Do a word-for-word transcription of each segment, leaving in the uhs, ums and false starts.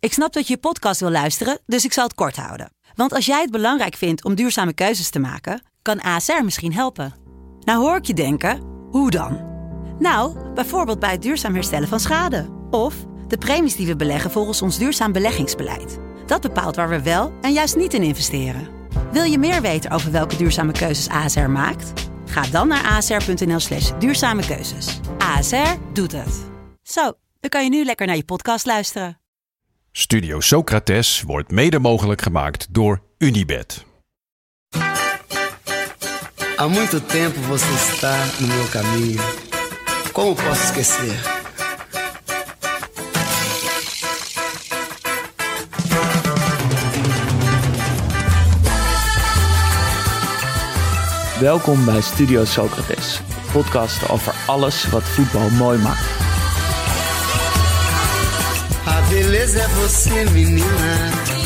Ik snap dat je je podcast wil luisteren, dus ik zal het kort houden. Want als jij het belangrijk vindt om duurzame keuzes te maken, kan A S R misschien helpen. Nou hoor ik je denken, hoe dan? Nou, bijvoorbeeld bij het duurzaam herstellen van schade. Of de premies die we beleggen volgens ons duurzaam beleggingsbeleid. Dat bepaalt waar we wel en juist niet in investeren. Wil je meer weten over welke duurzame keuzes A S R maakt? Ga dan naar asr.nl slash duurzame keuzes. A S R doet het. Zo, dan kan je nu lekker naar je podcast luisteren. Studio Socrates wordt mede mogelijk gemaakt door Unibet. Há muito tempo você está no meu caminho. Como posso esquecer? Welkom bij Studio Socrates, een podcast over alles wat voetbal mooi maakt. A beleza é você, menina.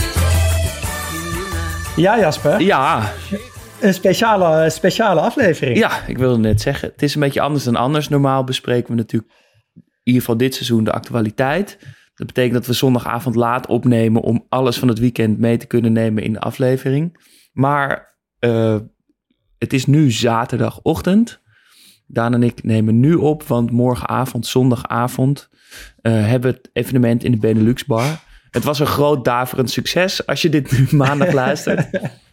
Ja, Jasper. Ja, Een speciale, speciale aflevering. ja, ik wilde net zeggen, het is een beetje anders dan anders. Normaal bespreken we natuurlijk in ieder geval dit seizoen de actualiteit. Dat betekent dat we zondagavond laat opnemen om alles van het weekend mee te kunnen nemen in de aflevering. Maar uh, het is nu zaterdagochtend. Daan en ik nemen nu op, want morgenavond, zondagavond, uh, hebben we het evenement in de Benelux Bar. Het was een groot daverend succes als je dit nu maandag luistert.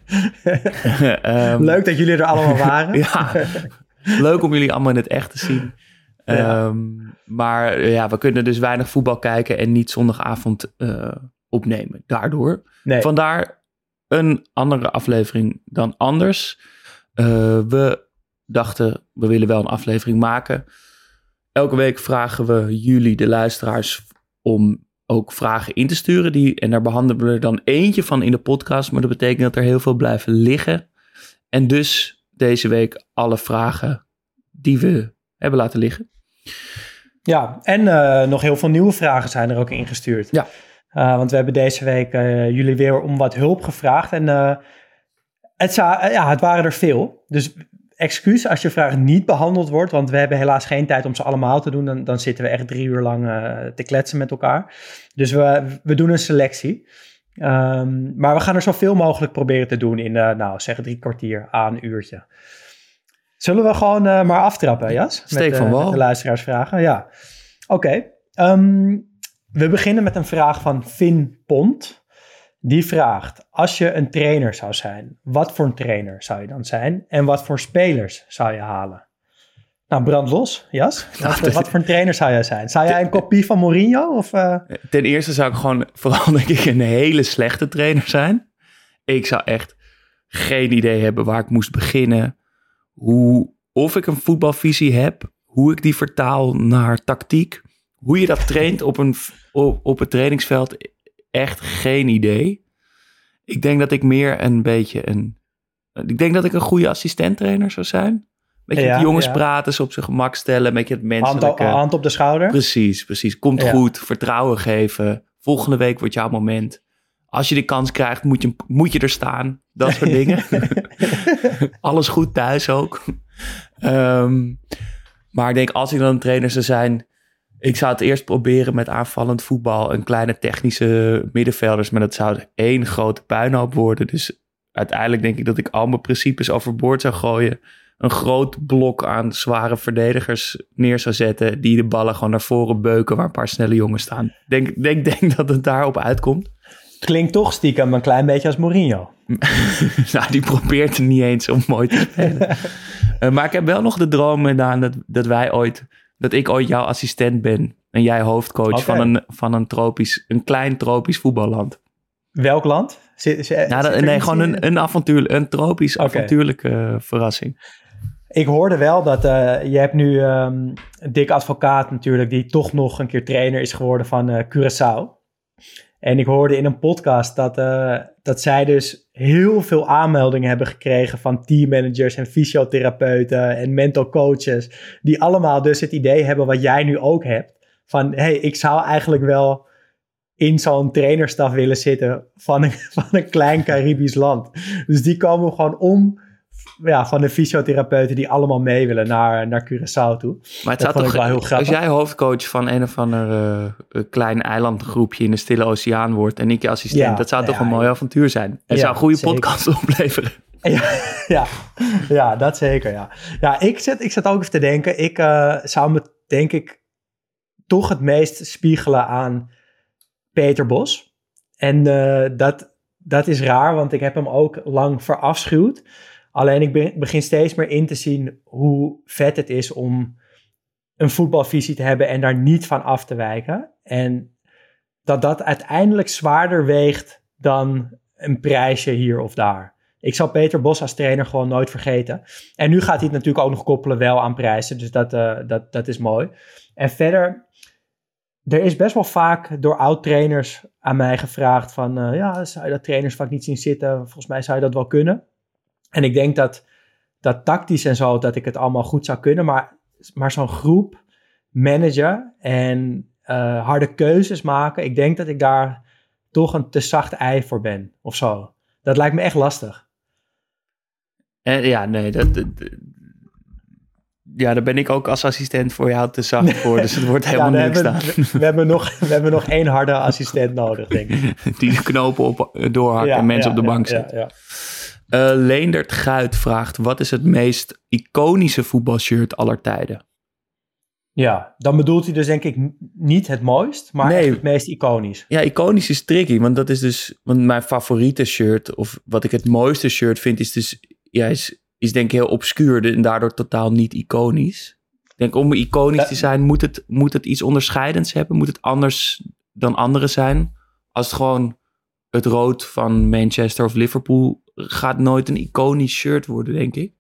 um, Leuk dat jullie er allemaal waren. ja, leuk om jullie allemaal in het echt te zien. Ja. Um, maar uh, ja, we kunnen dus weinig voetbal kijken en niet zondagavond uh, opnemen. Daardoor. Nee. Vandaar een andere aflevering dan anders. Uh, we dachten, we willen wel een aflevering maken. Elke week vragen we jullie, de luisteraars, om ook vragen in te sturen. Die, en daar behandelen we er dan eentje van in de podcast. Maar dat betekent dat er heel veel blijven liggen. En dus deze week alle vragen die we hebben laten liggen. Ja, en uh, nog heel veel nieuwe vragen zijn er ook ingestuurd. Ja. Uh, want we hebben deze week uh, jullie weer om wat hulp gevraagd. En uh, het, za- ja, het waren er veel. Dus excuus als je vraag niet behandeld wordt. Want we hebben helaas geen tijd om ze allemaal te doen. Dan, dan zitten we echt drie uur lang uh, te kletsen met elkaar. Dus we, we doen een selectie. Um, maar we gaan er zoveel mogelijk proberen te doen in, uh, nou zeg drie kwartier aan een uurtje. Zullen we gewoon uh, maar aftrappen, Jas? Steek met, van uh, wal. met de luisteraarsvragen, ja. Oké. Okay. Um, we beginnen met een vraag van Finn Pont. Die vraagt, als je een trainer zou zijn, wat voor een trainer zou je dan zijn? En wat voor spelers zou je halen? Nou, brand los, Jas. Wat, dat- wat voor een trainer zou jij zijn? Zou jij een kopie van Mourinho? Of, uh... Ten eerste zou ik gewoon vooral denk ik een hele slechte trainer zijn. Ik zou echt geen idee hebben waar ik moest beginnen. Hoe, of ik een voetbalvisie heb. Hoe ik die vertaal naar tactiek. Hoe je dat traint op, een, op, op het trainingsveld. Echt geen idee. Ik denk dat ik meer een beetje een... Ik denk dat ik een goede assistenttrainer zou zijn. Beetje Ja, met jongens ja. praten, ze op zijn gemak stellen. Een beetje het hand, menselijke... op, hand op de schouder? Precies, precies. Komt Ja. goed, vertrouwen geven. Volgende week wordt jouw moment. Als je de kans krijgt, moet je, moet je er staan. Dat soort dingen. Alles goed thuis ook. Um, maar ik denk, als ik dan een trainer zou zijn... Ik zou het eerst proberen met aanvallend voetbal... een kleine technische middenvelders... maar dat zou één grote puinhoop worden. Dus uiteindelijk denk ik dat ik al mijn principes overboord zou gooien... een groot blok aan zware verdedigers neer zou zetten... die de ballen gewoon naar voren beuken... waar een paar snelle jongens staan. Denk, denk, denk dat het daarop uitkomt. Klinkt toch stiekem een klein beetje als Mourinho. Nou, die probeert er niet eens om mooi te spelen. uh, maar ik heb wel nog de droom, Daan, dat, dat wij ooit... dat ik ooit jouw assistent ben... en jij hoofdcoach Okay. van, een, van een, tropisch, een klein tropisch voetballand. Welk land? Zit, zit, Nou, dat, zit er nee, iets gewoon in? een, een, avontuur, een tropisch Oké. avontuurlijke uh, verrassing. Ik hoorde wel dat uh, je hebt nu um, Dick Advocaat natuurlijk... die toch nog een keer trainer is geworden van uh, Curaçao. En ik hoorde in een podcast dat, uh, dat zij dus heel veel aanmeldingen hebben gekregen... van teammanagers en fysiotherapeuten en mental coaches... die allemaal dus het idee hebben wat jij nu ook hebt... van hé, hey, ik zou eigenlijk wel in zo'n trainerstaf willen zitten... van een, van een klein Caribisch land. Dus die komen gewoon om ja, van de fysiotherapeuten die allemaal mee willen naar, naar Curaçao toe. Maar het dat zou toch, wel heel grappig. Als jij hoofdcoach van een of ander uh, klein eilandgroepje in de Stille Oceaan wordt en ik je assistent, ja, dat zou toch ja, een mooi avontuur zijn. Het ja, zou een goede zeker. podcast opleveren. Ja, ja, ja, dat zeker, ja. Ja, ik zit, ik zit ook even te denken, ik uh, zou me, denk ik, toch het meest spiegelen aan Peter Bos. En uh, dat, dat is raar, want ik heb hem ook lang verafschuwd. Alleen ik be- begin steeds meer in te zien hoe vet het is om een voetbalvisie te hebben en daar niet van af te wijken. En dat dat uiteindelijk zwaarder weegt dan een prijsje hier of daar. Ik zal Peter Bos als trainer gewoon nooit vergeten. En nu gaat hij het natuurlijk ook nog koppelen wel aan prijzen. Dus dat, uh, dat, dat is mooi. En verder, er is best wel vaak door oud-trainers aan mij gevraagd van... Uh, ja, zou je dat trainersvak niet zien zitten? Volgens mij zou je dat wel kunnen. En ik denk dat, dat tactisch en zo, dat ik het allemaal goed zou kunnen. Maar, maar zo'n groep managen en uh, harde keuzes maken... Ik denk dat ik daar toch een te zacht ei voor ben of zo. Dat lijkt me echt lastig. En ja, nee, dat, dat, ja, daar ben ik ook als assistent voor jou te zacht voor. Dus het wordt helemaal ja, niks dan. We, we, hebben nog, we hebben nog één harde assistent nodig, denk ik. Die de knopen op, doorhakt ja, en mensen ja, op de bank ja, zet. Ja, ja. uh, Leendert Guit vraagt, wat is het meest iconische voetbalshirt aller tijden? Ja, dan bedoelt hij dus denk ik niet het mooist, maar nee, het meest iconisch. Ja, iconisch is tricky, want dat is dus... Want mijn favoriete shirt, of wat ik het mooiste shirt vind, is dus... Ja, is, is denk ik heel obscuur en daardoor totaal niet iconisch. Ik denk, om iconisch ja. te zijn, moet het, moet het iets onderscheidends hebben? Moet het anders dan anderen zijn? Als het gewoon het rood van Manchester of Liverpool... gaat nooit een iconisch shirt worden, denk ik.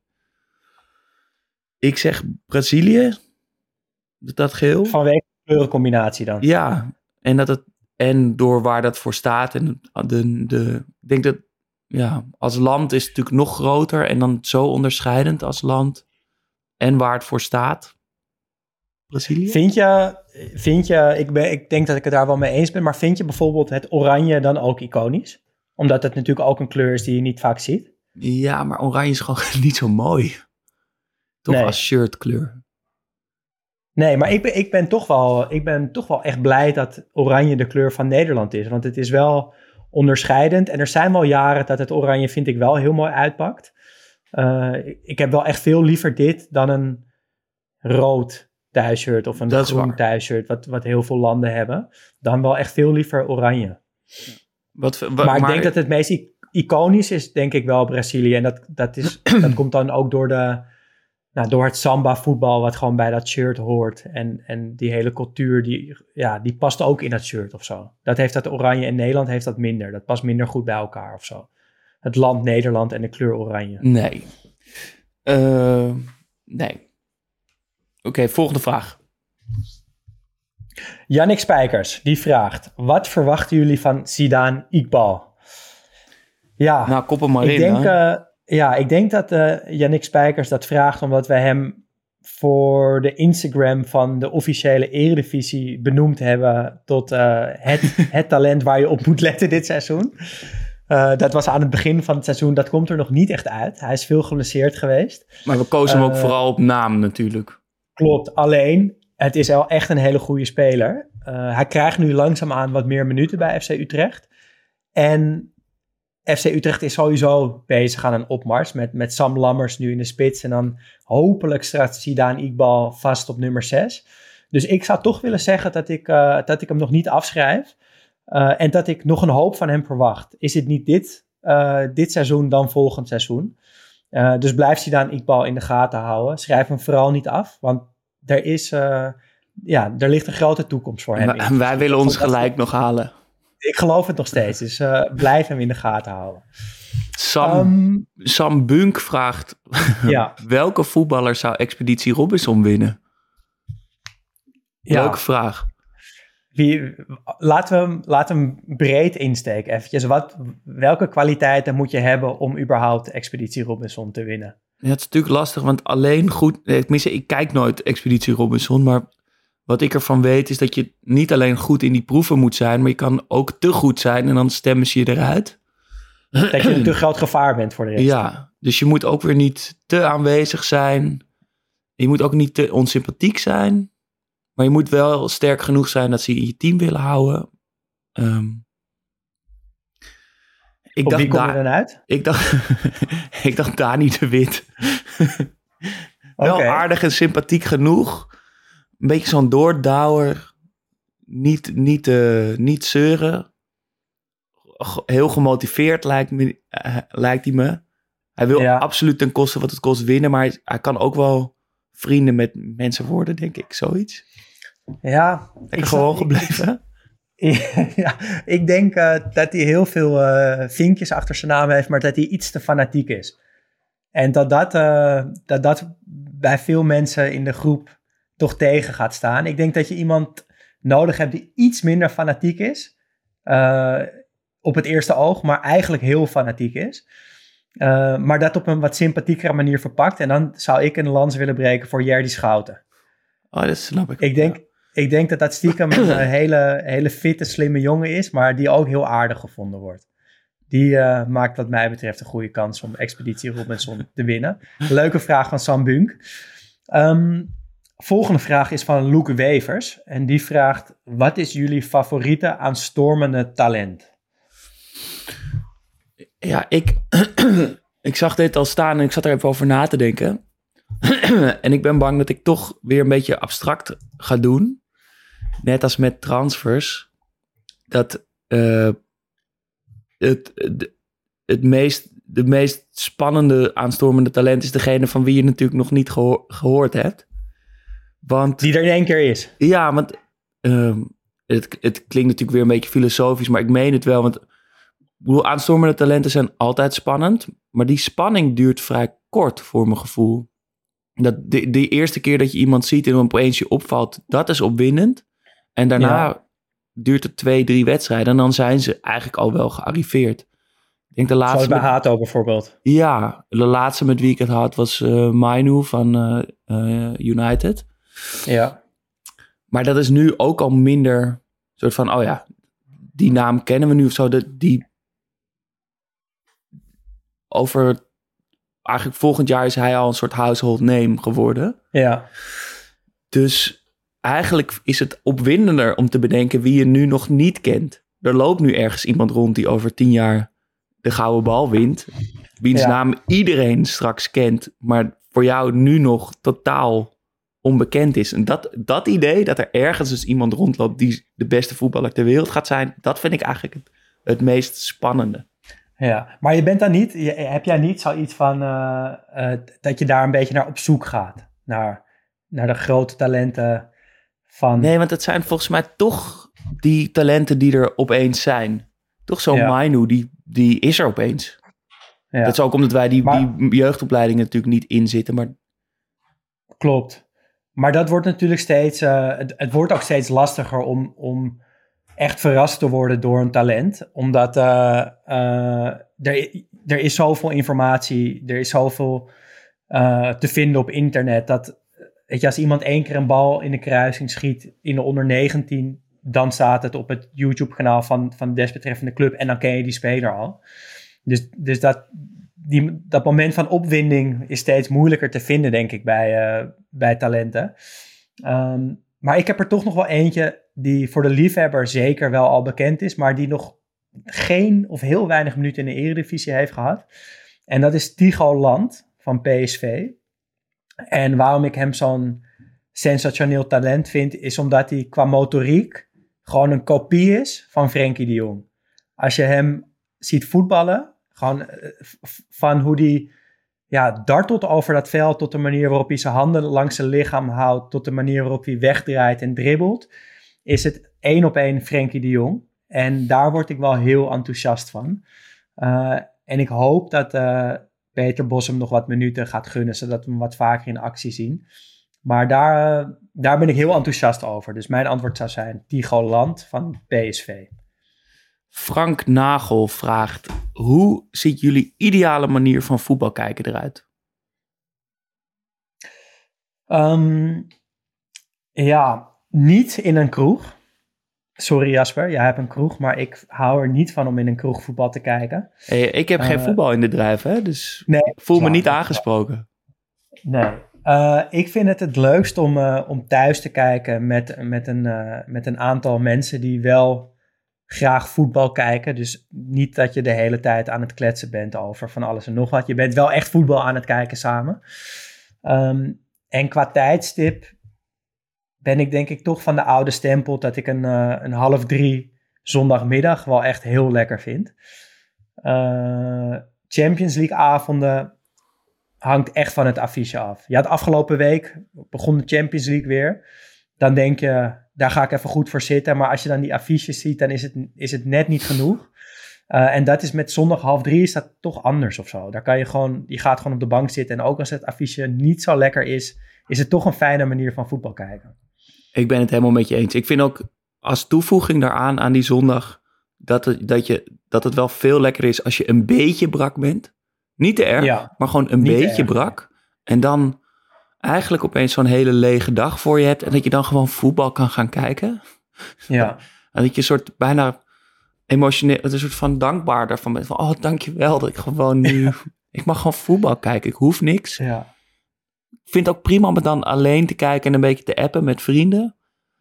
Ik zeg Brazilië... Dat geheel. Vanwege de kleurencombinatie dan. Ja, en, dat het, en door waar dat voor staat. En de, de, ik denk dat ja, als land is het natuurlijk nog groter. En dan zo onderscheidend als land. En waar het voor staat. Brazilië. Vind je, vind je ik, ben, ik denk dat ik het daar wel mee eens ben. Maar vind je bijvoorbeeld het oranje dan ook iconisch? Omdat het natuurlijk ook een kleur is die je niet vaak ziet. Ja, maar oranje is gewoon niet zo mooi. Toch nee. Als shirtkleur. Nee, maar ik ben, ik, ben toch wel, ik ben toch wel echt blij dat oranje de kleur van Nederland is. Want het is wel onderscheidend. En er zijn wel jaren dat het oranje, vind ik, wel heel mooi uitpakt. Uh, ik heb wel echt veel liever dit dan een rood thuisshirt of een dat groen thuisshirt, wat, wat heel veel landen hebben. Dan wel echt veel liever oranje. Wat, wat, maar ik maar... denk dat het meest iconisch is, denk ik wel Brazilië. En dat, dat, is, dat komt dan ook door de... Nou, door het samba-voetbal wat gewoon bij dat shirt hoort. En, en die hele cultuur, die, ja, die past ook in dat shirt of zo. Dat heeft dat oranje in Nederland heeft dat minder. Dat past minder goed bij elkaar of zo. Het land Nederland en de kleur oranje. Nee. Uh, nee. Oké, okay, volgende vraag. Yannick Spijkers, die vraagt... Wat verwachten jullie van Zidane Iqbal? Ja, nou, kop hem maar ik in. denk... Uh, Ja, ik denk dat uh, Yannick Spijkers dat vraagt omdat wij hem voor de Instagram van de officiële Eredivisie benoemd hebben tot uh, het, het talent waar je op moet letten dit seizoen. Uh, dat was aan het begin van het seizoen, dat komt er nog niet echt uit. Hij is veel geblesseerd geweest. Maar we kozen hem uh, ook vooral op naam natuurlijk. Klopt, alleen het is wel echt een hele goede speler. Uh, hij krijgt nu langzaamaan wat meer minuten bij F C Utrecht. En... F C Utrecht is sowieso bezig aan een opmars met, met Sam Lammers nu in de spits. En dan hopelijk staat Zidane Iqbal vast op nummer zes. Dus ik zou toch willen zeggen dat ik, uh, dat ik hem nog niet afschrijf. Uh, en dat ik nog een hoop van hem verwacht. Is het niet dit, uh, dit seizoen, dan volgend seizoen. Uh, dus blijf Zidane Iqbal in de gaten houden. Schrijf hem vooral niet af. Want er, is, uh, ja, er ligt een grote toekomst voor hem. En wij, wij willen ons gelijk nog halen. Ik geloof het nog steeds, dus uh, blijf hem in de gaten houden. Sam, um, Sam Bunk vraagt... Ja. Welke voetballer zou Expeditie Robinson winnen? Ja. Leuke vraag. Wie, laten, we hem, laten we hem breed insteken eventjes. Wat, welke kwaliteiten moet je hebben om überhaupt Expeditie Robinson te winnen? Ja, het is natuurlijk lastig, want alleen goed... Tenminste, ik kijk nooit Expeditie Robinson, maar... Wat ik ervan weet is dat je niet alleen goed in die proeven moet zijn, maar je kan ook te goed zijn en dan stemmen ze je eruit. Dat je een te groot gevaar bent voor de rest. Ja, dus je moet ook weer niet te aanwezig zijn. Je moet ook niet te onsympathiek zijn. Maar je moet wel sterk genoeg zijn dat ze je in je team willen houden. Um, ik Op dacht wie kom je da- dan uit? Ik dacht, ik dacht Dani de Wit. Wel Oké. aardig en sympathiek genoeg. Een beetje zo'n doordouwer. Niet, niet, uh, niet zeuren. Heel gemotiveerd lijkt, me, uh, lijkt hij me. Hij wil Ja. absoluut ten koste wat het kost winnen. Maar hij, hij kan ook wel vrienden met mensen worden, denk ik. Zoiets. Ja. Lekker ik gewoon zat- gebleven. Ja, ik denk uh, dat hij heel veel uh, vinkjes achter zijn naam heeft, maar dat hij iets te fanatiek is. En dat dat, uh, dat dat bij veel mensen in de groep toch tegen gaat staan. Ik denk dat je iemand nodig hebt die iets minder fanatiek is. Uh, op het eerste oog, maar eigenlijk heel fanatiek is. Uh, maar dat op een wat sympathiekere manier verpakt. En dan zou ik een lans willen breken voor Jerdy Schouten. Oh, dat snap ik. Ik denk... Ik denk dat dat stiekem een hele, hele fitte, slimme jongen is, maar die ook heel aardig gevonden wordt. Die uh, maakt wat mij betreft een goede kans om Expeditie Robinson te winnen. Leuke vraag van Sam Bunk. Um, volgende vraag is van Loek Wevers. En die vraagt, wat is jullie favoriete aanstormende talent? Ja, ik, ik zag dit al staan en ik zat er even over na te denken. En ik ben bang dat ik toch weer een beetje abstract ga doen. Net als met transfers. Dat uh, het, het, het meest, de meest spannende aanstormende talent is degene van wie je natuurlijk nog niet geho- gehoord hebt. Want, Die er in één keer is. Ja, want uh, het, het klinkt natuurlijk weer een beetje filosofisch, maar ik meen het wel. Want ik bedoel, aanstormende talenten zijn altijd spannend. Maar die spanning duurt vrij kort voor mijn gevoel. Dat de, de eerste keer dat je iemand ziet en opeens je opvalt, dat is opwindend. En daarna ja. duurt het twee, drie wedstrijden en dan zijn ze eigenlijk al wel gearriveerd. Ik denk de laatste Zoals bij met, Hato bijvoorbeeld. Ja, de laatste met wie ik het had was uh, Mainu van uh, uh, United. Ja. Maar dat is nu ook al minder soort van, oh ja, die naam kennen we nu of zo. De, die over... Eigenlijk volgend jaar is hij al een soort household name geworden. Ja. Dus eigenlijk is het opwindender om te bedenken wie je nu nog niet kent. Er loopt nu ergens iemand rond die over tien jaar de gouden bal wint. Wiens ja. naam iedereen straks kent, maar voor jou nu nog totaal onbekend is. En dat, dat idee, dat er ergens dus iemand rondloopt die de beste voetballer ter wereld gaat zijn, dat vind ik eigenlijk het, het meest spannende. Ja, maar je bent dan niet, je, heb jij niet zoiets van uh, uh, dat je daar een beetje naar op zoek gaat? Naar, naar de grote talenten van... Nee, want het zijn volgens mij toch die talenten die er opeens zijn. Toch zo'n ja. Mainu, die, die is er opeens. Ja. Dat is ook omdat wij die, maar, die jeugdopleidingen natuurlijk niet inzitten, maar... Klopt. Maar dat wordt natuurlijk steeds... Uh, het, het wordt ook steeds lastiger om... om echt verrast te worden door een talent. Omdat uh, uh, er, er is zoveel informatie, er is zoveel uh, te vinden op internet. Dat, weet je, als iemand één keer een bal in de kruising schiet in de onder negentien... dan staat het op het YouTube-kanaal van, van de desbetreffende club en dan ken je die speler al. Dus, dus dat, die, dat moment van opwinding is steeds moeilijker te vinden, denk ik, bij, uh, bij talenten. Um, maar ik heb er toch nog wel eentje die voor de liefhebber zeker wel al bekend is, maar die nog geen of heel weinig minuten in de Eredivisie heeft gehad. En dat is Tycho Land van P S V. En waarom ik hem zo'n sensationeel talent vind, is omdat hij qua motoriek gewoon een kopie is van Frenkie de Jong. Als je hem ziet voetballen, gewoon van hoe hij ja, dartelt over dat veld, tot de manier waarop hij zijn handen langs zijn lichaam houdt, tot de manier waarop hij wegdraait en dribbelt, is het één op één Frenkie de Jong. En daar word ik wel heel enthousiast van. Uh, en ik hoop dat uh, Peter Bos hem nog wat minuten gaat gunnen, zodat we hem wat vaker in actie zien. Maar daar, uh, daar ben ik heel enthousiast over. Dus mijn antwoord zou zijn Tycho Land van P S V. Frank Nagel vraagt, hoe ziet jullie ideale manier van voetbal kijken eruit? Um, ja, niet in een kroeg. Sorry Jasper, jij hebt een kroeg, maar ik hou er niet van om in een kroeg voetbal te kijken. Hey, ik heb uh, geen voetbal in de drijf, hè? Dus nee, ik voel me niet aangesproken. Nee. Uh, ik vind het het leukst om, uh, om thuis te kijken met, met, een, uh, met een aantal mensen die wel graag voetbal kijken. Dus niet dat je de hele tijd aan het kletsen bent over van alles en nog wat. Je bent wel echt voetbal aan het kijken samen. Um, en qua tijdstip ben ik denk ik toch van de oude stempel dat ik een, uh, een half drie zondagmiddag wel echt heel lekker vind. Uh, Champions League avonden hangt echt van het affiche af. Ja, de afgelopen week begon de Champions League weer. Dan denk je, daar ga ik even goed voor zitten. Maar als je dan die affiches ziet, dan is het, is het net niet genoeg. Uh, en dat is met zondag half drie is dat toch anders of zo. Daar kan je gewoon, je gaat gewoon op de bank zitten. En ook als het affiche niet zo lekker is, is het toch een fijne manier van voetbal kijken. Ik ben het helemaal met je eens. Ik vind ook als toevoeging daaraan aan die zondag dat het, dat je, dat het wel veel lekker is als je een beetje brak bent. Niet te erg, ja, maar gewoon een beetje brak. En dan eigenlijk opeens zo'n hele lege dag voor je hebt en dat je dan gewoon voetbal kan gaan kijken. Ja. En dat je een soort bijna emotioneel, een soort van dankbaar daarvan bent. Van, oh, dankjewel dat ik gewoon nu, ja. ik mag gewoon voetbal kijken. Ik hoef niks. Ja. Ik vind het ook prima om het dan alleen te kijken en een beetje te appen met vrienden.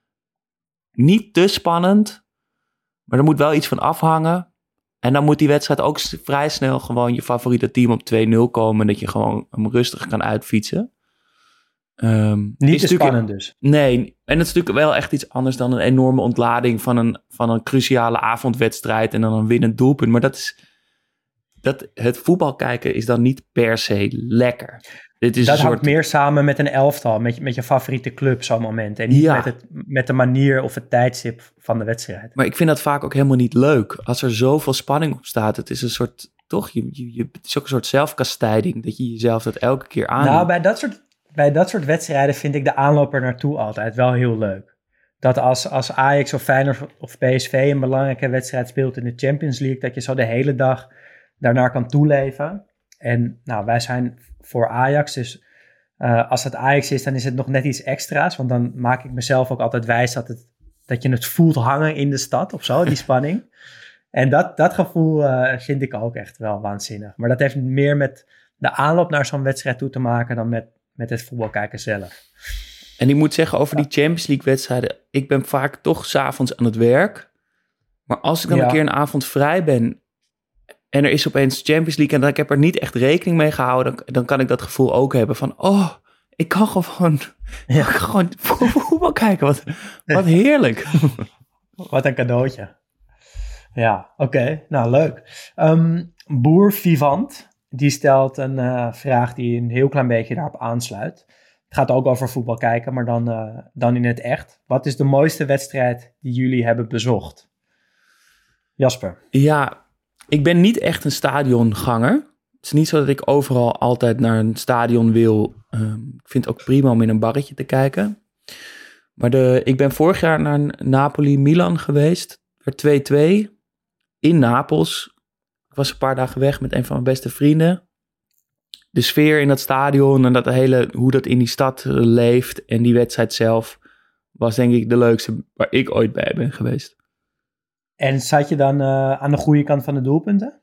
Niet te spannend, maar er moet wel iets van afhangen. En dan moet die wedstrijd ook vrij snel gewoon je favoriete team op twee nul komen. En dat je gewoon hem rustig kan uitfietsen. Um, Niet te spannend dus. Nee, en het is natuurlijk wel echt iets anders dan een enorme ontlading van een, van een cruciale avondwedstrijd en dan een winnend doelpunt. Maar dat is, dat, het voetbal kijken is dan niet per se lekker. Dit is dat een hangt soort meer samen met een elftal, met je, met je favoriete club zo'n moment. En niet ja. met, het, met de manier of het tijdstip van de wedstrijd. Maar ik vind dat vaak ook helemaal niet leuk. Als er zoveel spanning op staat, het is een soort, toch, je, je, je, het is ook een soort zelfkastijding, dat je jezelf dat elke keer aandoet. Nou, bij dat soort, bij dat soort wedstrijden vind ik de aanloop er naartoe altijd wel heel leuk. Dat als, als Ajax of Feyenoord of P S V een belangrijke wedstrijd speelt in de Champions League, dat je zo de hele dag daarnaar kan toeleven. En nou, wij zijn voor Ajax, dus uh, als het Ajax is, dan is het nog net iets extra's. Want dan maak ik mezelf ook altijd wijs dat, het, dat je het voelt hangen in de stad of zo, die spanning. En dat, dat gevoel uh, vind ik ook echt wel waanzinnig. Maar dat heeft meer met de aanloop naar zo'n wedstrijd toe te maken dan met, met het voetbalkijken zelf. En ik moet zeggen, over die Champions League wedstrijden, ik ben vaak toch 's avonds aan het werk. Maar als ik dan ja. een keer een avond vrij ben en er is opeens Champions League en dan ik heb er niet echt rekening mee gehouden, dan, dan kan ik dat gevoel ook hebben van, oh, ik kan gewoon, ja. ik kan gewoon voetbal kijken. Wat, wat heerlijk. Wat een cadeautje. Ja, oké. Okay. Nou, leuk. Um, Boer Vivant, die stelt een uh, vraag die een heel klein beetje daarop aansluit. Het gaat ook over voetbal kijken, maar dan, uh, dan in het echt. Wat is de mooiste wedstrijd die jullie hebben bezocht? Jasper. Ja, ik ben niet echt een stadionganger. Het is niet zo dat ik overal altijd naar een stadion wil. Um, ik vind het ook prima om in een barretje te kijken. Maar de, ik ben vorig jaar naar Napoli-Milan geweest. Het werd twee twee in Napels. Ik was een paar dagen weg met een van mijn beste vrienden. De sfeer in dat stadion en dat hele, hoe dat in die stad leeft en die wedstrijd zelf was denk ik de leukste waar ik ooit bij ben geweest. En zat je dan uh, aan de goede kant van de doelpunten?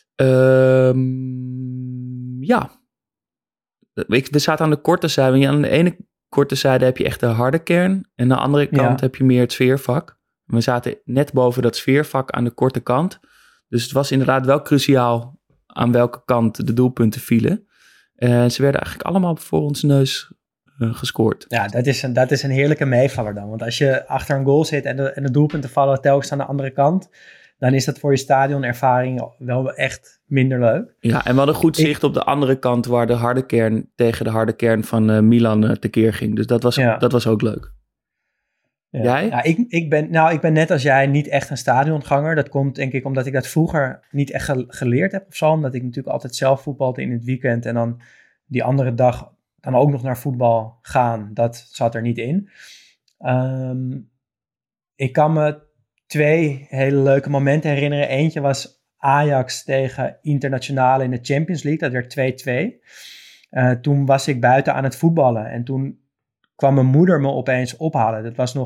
Um, ja. Ik, we zaten aan de korte zijde. Aan de ene korte zijde heb je echt de harde kern. En aan de andere kant ja. heb je meer het sfeervak. We zaten net boven dat sfeervak aan de korte kant. Dus het was inderdaad wel cruciaal aan welke kant de doelpunten vielen. Uh, ze werden eigenlijk allemaal voor ons neus uh, gescoord. Ja, dat is, een, dat is een heerlijke meevaller dan. Want als je achter een goal zit en de, en de doelpunten vallen telkens aan de andere kant, dan is dat voor je stadionervaring wel echt minder leuk. Ja, en we hadden goed zicht ik, op de andere kant waar de harde kern tegen de harde kern van uh, Milan uh, tekeer ging. Dus dat was, ja. dat was ook leuk. Ja. Jij? Ja, ik, ik, ben, nou, ik ben net als jij niet echt een stadionganger. Dat komt denk ik omdat ik dat vroeger niet echt ge- geleerd heb of zo. Omdat ik natuurlijk altijd zelf voetbalde in het weekend en dan die andere dag dan ook nog naar voetbal gaan. Dat zat er niet in. Um, ik kan me twee hele leuke momenten herinneren. Eentje was Ajax tegen Internationale in de Champions League. Dat werd twee twee. Uh, toen was ik buiten aan het voetballen. En toen kwam mijn moeder me opeens ophalen. Dat was nog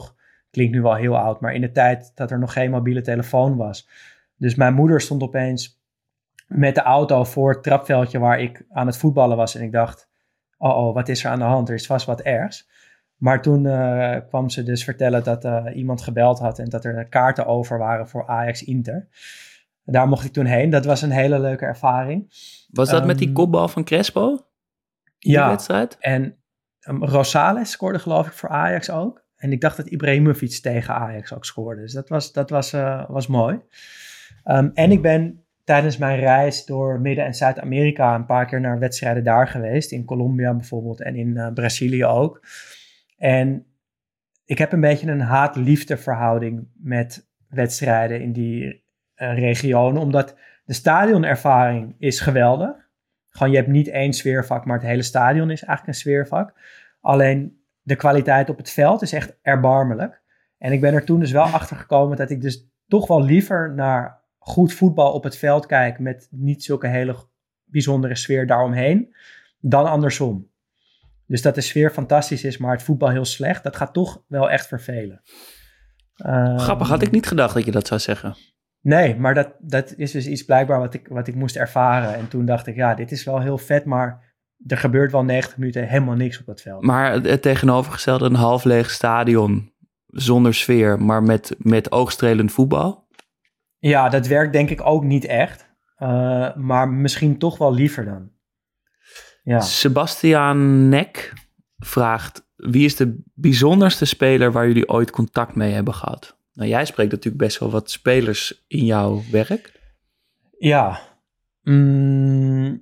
klinkt nu wel heel oud, maar in de tijd dat er nog geen mobiele telefoon was. Dus mijn moeder stond opeens met de auto voor het trapveldje waar ik aan het voetballen was. En ik dacht, oh, oh wat is er aan de hand? Er is vast wat ergs. Maar toen uh, kwam ze dus vertellen dat uh, iemand gebeld had en dat er kaarten over waren voor Ajax Inter. Daar mocht ik toen heen. Dat was een hele leuke ervaring. Was dat um, met die kopbal van Crespo? Die ja, wedstrijd? En um, Rosales scoorde geloof ik voor Ajax ook. En ik dacht dat Ibrahimovic tegen Ajax ook scoorde. Dus dat was, dat was, uh, was mooi. Um, en ik ben tijdens mijn reis door Midden- en Zuid-Amerika een paar keer naar wedstrijden daar geweest. In Colombia bijvoorbeeld en in uh, Brazilië ook. En ik heb een beetje een haat-liefde verhouding met wedstrijden in die uh, regionen. Omdat de stadionervaring is geweldig. Gewoon je hebt niet één sfeervak, maar het hele stadion is eigenlijk een sfeervak. Alleen de kwaliteit op het veld is echt erbarmelijk. En ik ben er toen dus wel achter gekomen dat ik dus toch wel liever naar goed voetbal op het veld kijk met niet zulke hele bijzondere sfeer daaromheen, dan andersom. Dus dat de sfeer fantastisch is, maar het voetbal heel slecht, dat gaat toch wel echt vervelen. Um, Grappig, had ik niet gedacht dat je dat zou zeggen. Nee, maar dat, dat is dus iets blijkbaar wat ik, wat ik moest ervaren. En toen dacht ik, ja, dit is wel heel vet, maar er gebeurt wel negentig minuten helemaal niks op dat veld. Maar het tegenovergestelde, een half leeg stadion zonder sfeer, maar met, met oogstrelend voetbal? Ja, dat werkt denk ik ook niet echt. Uh, maar misschien toch wel liever dan. Ja. Sebastiaan Nek vraagt, wie is de bijzonderste speler waar jullie ooit contact mee hebben gehad? Nou, jij spreekt natuurlijk best wel wat spelers in jouw werk. Ja. Mm,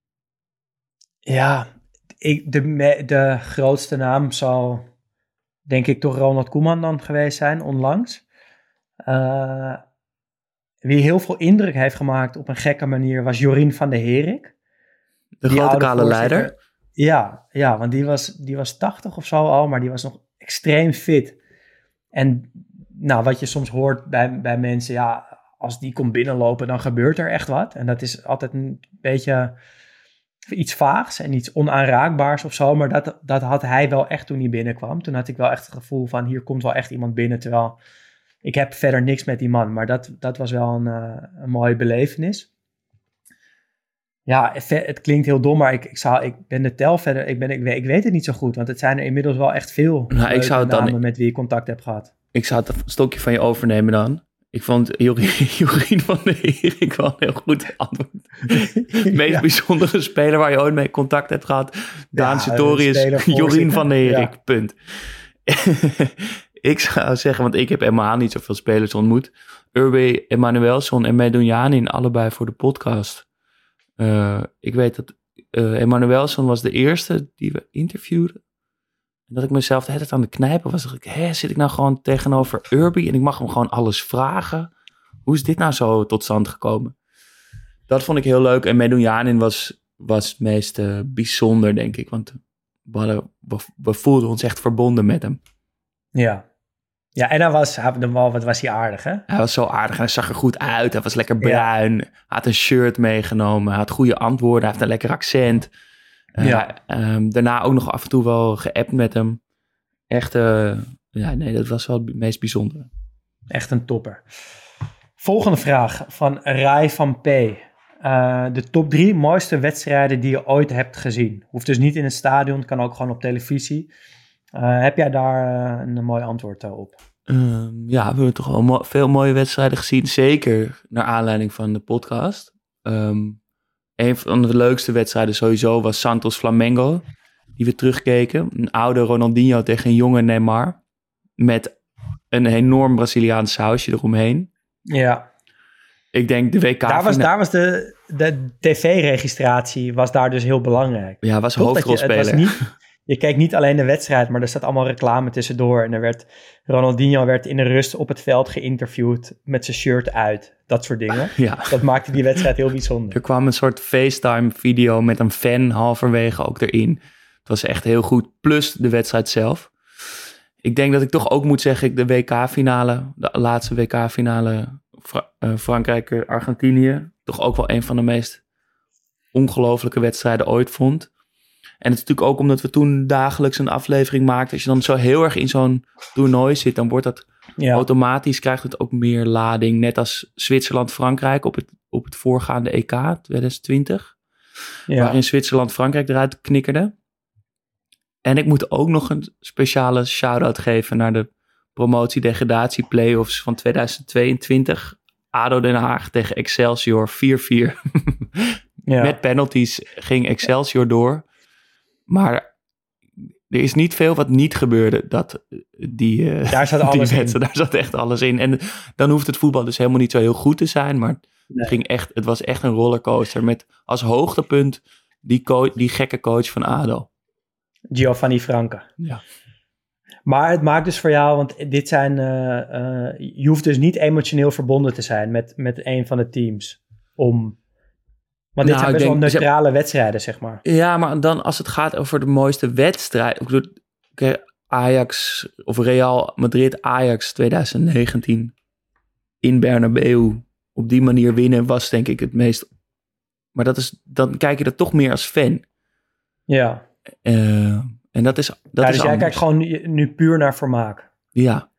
ja, ik, de, de grootste naam zal denk ik toch Ronald Koeman dan geweest zijn, onlangs. Uh, wie heel veel indruk heeft gemaakt op een gekke manier was Jorien van der Herik. De grote kale leider. Ja, ja, want die was, die was tachtig of zo al, maar die was nog extreem fit. En nou, wat je soms hoort bij, bij mensen, ja, als die komt binnenlopen, dan gebeurt er echt wat. En dat is altijd een beetje iets vaags en iets onaanraakbaars of zo. Maar dat, dat had hij wel echt toen hij binnenkwam. Toen had ik wel echt het gevoel van, hier komt wel echt iemand binnen. Terwijl ik heb verder niks met die man. Maar dat, dat was wel een, uh, een mooie belevenis. Ja, het klinkt heel dom, maar ik, ik, zou, ik ben de tel verder, ik, ben, ik, weet, ik weet het niet zo goed. Want het zijn er inmiddels wel echt veel nou, ik zou het namen dan, met wie ik contact heb gehad. Ik zou het stokje van je overnemen dan. Ik vond Jorien, Jorien van der Herik wel een heel goed antwoord. De meest ja. bijzondere speler waar je ooit mee contact hebt gehad. Daan ja, Sartorius, Jorien van der Herik, ja. Punt. Ik zou zeggen, want ik heb helemaal niet zoveel spelers ontmoet. Urbe Emanuelson en Medunjanin, allebei voor de podcast. Uh, ik weet dat uh, Emanuelson was de eerste die we interviewden. En dat ik mezelf de hele tijd aan de knijpen was. Dacht ik, hé, zit ik nou gewoon tegenover Urbe en ik mag hem gewoon alles vragen? Hoe is dit nou zo tot stand gekomen? Dat vond ik heel leuk. En Medunjanin was, was het meest uh, bijzonder, denk ik. Want we, hadden, we, we voelden ons echt verbonden met hem. Ja. Ja, en hij was, wat was hij aardig, hè? Hij was zo aardig en hij zag er goed uit. Hij was lekker bruin. Ja. Hij had een shirt meegenomen. Hij had goede antwoorden. Hij heeft een lekker accent. Uh, ja. um, daarna ook nog af en toe wel geappt met hem. Echt, uh, ja, nee, dat was wel het meest bijzondere. Echt een topper. Volgende vraag van Rai van P. Uh, de top drie mooiste wedstrijden die je ooit hebt gezien. Hoeft dus niet in het stadion, kan ook gewoon op televisie. Uh, heb jij daar uh, een mooi antwoord uh, op? Um, ja, we hebben toch wel mo- veel mooie wedstrijden gezien. Zeker naar aanleiding van de podcast. Um, een van de leukste wedstrijden sowieso was Santos Flamengo. Die we terugkeken. Een oude Ronaldinho tegen een jonge Neymar. Met een enorm Braziliaans sausje eromheen. Ja. Ik denk de W K... Daar was, daar was de, de tv-registratie was daar dus heel belangrijk. Ja, was hoofdrolspeler. Je keek niet alleen de wedstrijd, maar er staat allemaal reclame tussendoor. En er werd, Ronaldinho werd in de rust op het veld geïnterviewd met zijn shirt uit. Dat soort dingen. Ja. Dat maakte die wedstrijd heel bijzonder. Er kwam een soort FaceTime-video met een fan halverwege ook erin. Het was echt heel goed. Plus de wedstrijd zelf. Ik denk dat ik toch ook moet zeggen, de W K-finale, de laatste W K-finale Fra- uh, Frankrijk-Argentinië, toch ook wel een van de meest ongelofelijke wedstrijden ooit vond. En het is natuurlijk ook omdat we toen dagelijks een aflevering maakten. Als je dan zo heel erg in zo'n toernooi zit, dan wordt dat ja. automatisch, krijgt het ook meer lading. Net als Zwitserland-Frankrijk op het, op het voorgaande E K twintig twintig. Ja. Waarin Zwitserland-Frankrijk eruit knikkerde. En ik moet ook nog een speciale shout-out geven naar de promotie-degradatie-playoffs van twintig tweeëntwintig. A D O Den Haag tegen Excelsior vier vier. Ja. Met penalties ging Excelsior door. Maar er is niet veel wat niet gebeurde. Dat die, uh, daar zat alles die in. Daar zat echt alles in. En dan hoeft het voetbal dus helemaal niet zo heel goed te zijn. Maar nee. het, ging echt, het was echt een rollercoaster. Met als hoogtepunt die, co- die gekke coach van A D O. Giovanni Franke. Ja. Maar het maakt dus voor jou, want dit zijn, uh, uh, je hoeft dus niet emotioneel verbonden te zijn met, met een van de teams. Om, want dit nou, zijn best denk, wel neutrale heb, wedstrijden, zeg maar. Ja, maar dan als het gaat over de mooiste wedstrijd. Ik bedoel, okay, Ajax of Real Madrid Ajax twintig negentien in Bernabeu op die manier winnen was denk ik het meest. Maar dat is, dan kijk je dat toch meer als fan. Ja. Uh, En dat is, dat ja, is dus jij kijkt gewoon nu, nu puur naar vermaak. Ja.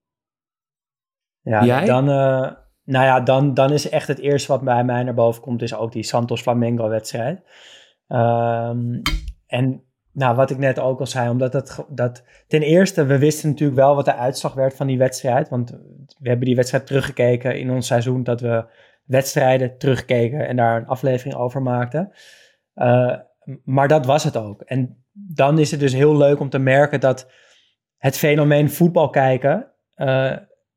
Ja, jij? Dan, uh, nou ja, dan, dan is echt het eerste wat bij mij naar boven komt, is ook die Santos Flamengo wedstrijd. Um, en nou, wat ik net ook al zei, omdat dat, dat ten eerste, we wisten natuurlijk wel wat de uitslag werd van die wedstrijd, want we hebben die wedstrijd teruggekeken in ons seizoen, dat we wedstrijden terugkeken en daar een aflevering over maakten. Uh, maar dat was het ook. En dan is het dus heel leuk om te merken dat het fenomeen voetbal kijken uh,